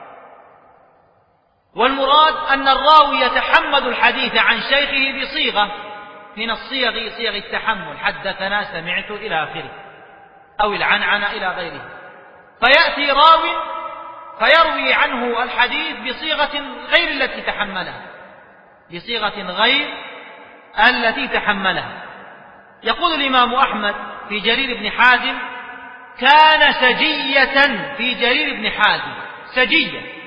والمراد أن الراوي يتحمل الحديث عن شيخه بصيغة من الصيغ، صيغ التحمل، حدثنا، سمعت إلى آخره، أو العنعنة إلى غيره، فيأتي راو فيروي عنه الحديث بصيغة غير التي تحملها، بصيغة غير التي تحملها. يقول الإمام أحمد في جرير بن حازم: كان سجية في جرير بن حازم، سجية.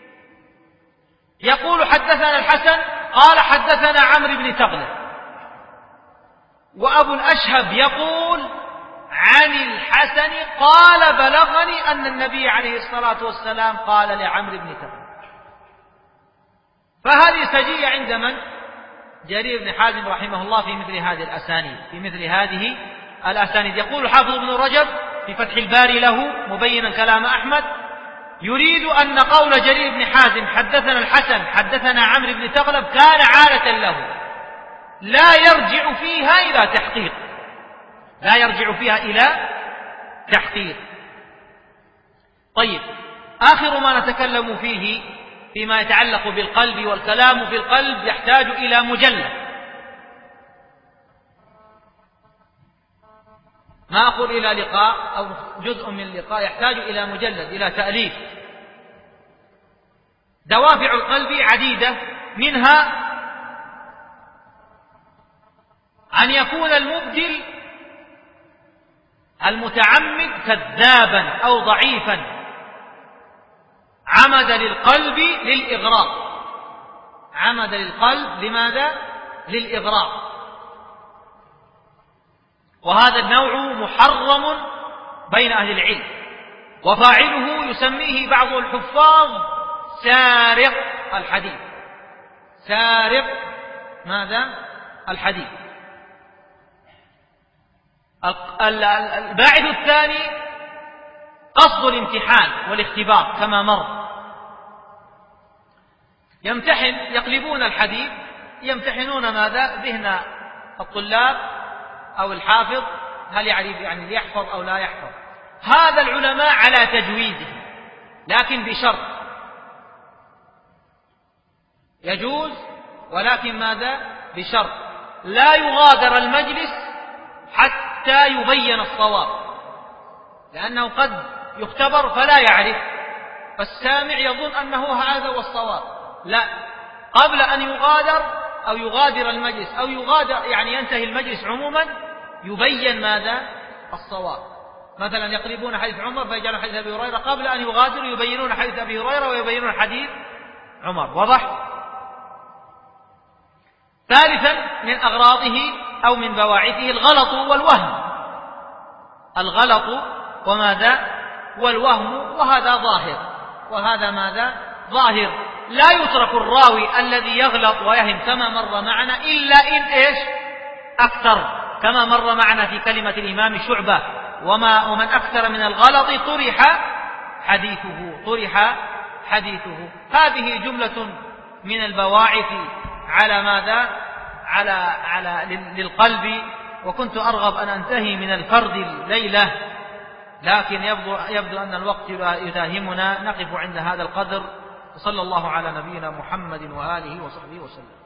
يقول حدثنا الحسن قال حدثنا عمرو بن تغلب، وأبو الأشهب يقول عن الحسن قال بلغني أن النبي عليه الصلاة والسلام قال لعمرو بن تغلب. فهذه سجية عند من؟ جرير بن حازم رحمه الله في مثل هذه الأسانيد، في مثل هذه الأسانيد. يقول الحافظ ابن رجب في فتح الباري له مبينا كلام أحمد: يريد أن قول جرير بن حازم حدثنا الحسن حدثنا عمرو بن تغلب كان عادة له، لا يرجع فيها إلى تحقيق، لا يرجع فيها إلى تحقيق. طيب، آخر ما نتكلم فيه فيما يتعلق بالقلب، والكلام في القلب يحتاج إلى مجلد، ما أقول إلى لقاء أو جزء من اللقاء، يحتاج إلى مجلد، إلى تأليف. دوافع القلب عديدة، منها أن يكون المبدل المتعمد كذابا أو ضعيفا، عمد للقلب للإغراء، عمد للقلب لماذا؟ للإغراء. وهذا النوع محرم بين أهل العلم، وفاعله يسميه بعض الحفاظ سارق الحديث، سارق ماذا؟ الحديث. الباعث الثاني قصد الامتحان والاختبار كما مر، يمتحن، يقلبون الحديث، يمتحنون ماذا؟ ذهن الطلاب أو الحافظ، هل يعرف يعني يحفظ أو لا يحفظ. هذا العلماء على تجويزه، لكن بشرط، يجوز ولكن ماذا؟ بشرط لا يغادر المجلس حتى يبين الصواب، لأنه قد يختبر فلا يعرف، فالسامع يظن أنه هذا هو الصواب. لا، قبل أن يغادر أو يغادر المجلس أو يغادر يعني ينتهي المجلس عموما يبين ماذا؟ الصواب. مثلا يقلبون حديث عمر فيجعلون حديث أبي هريرة، قبل أن يغادروا يبينون حديث أبي هريرة ويبينون حديث عمر. واضح؟ ثالثا من أغراضه أو من بواعثه الغلط والوهم، الغلط وماذا؟ والوهم، وهذا ظاهر، وهذا ماذا؟ ظاهر. لا يترك الراوي الذي يغلط ويهم كما مر معنا إلا إن إيش؟ أكثر، كما مر معنا في كلمة الإمام شعبة: وما ومن أكثر من الغلط طرح حديثه، طرح حديثه. هذه جملة من البواعث على ماذا؟ على على للقلب. وكنت أرغب أن أنتهي من الفرد الليلة، لكن يبدو, يبدو أن الوقت يداهمنا. نقف عند هذا القدر، وصلى الله على نبينا محمد وآله وصحبه وسلم.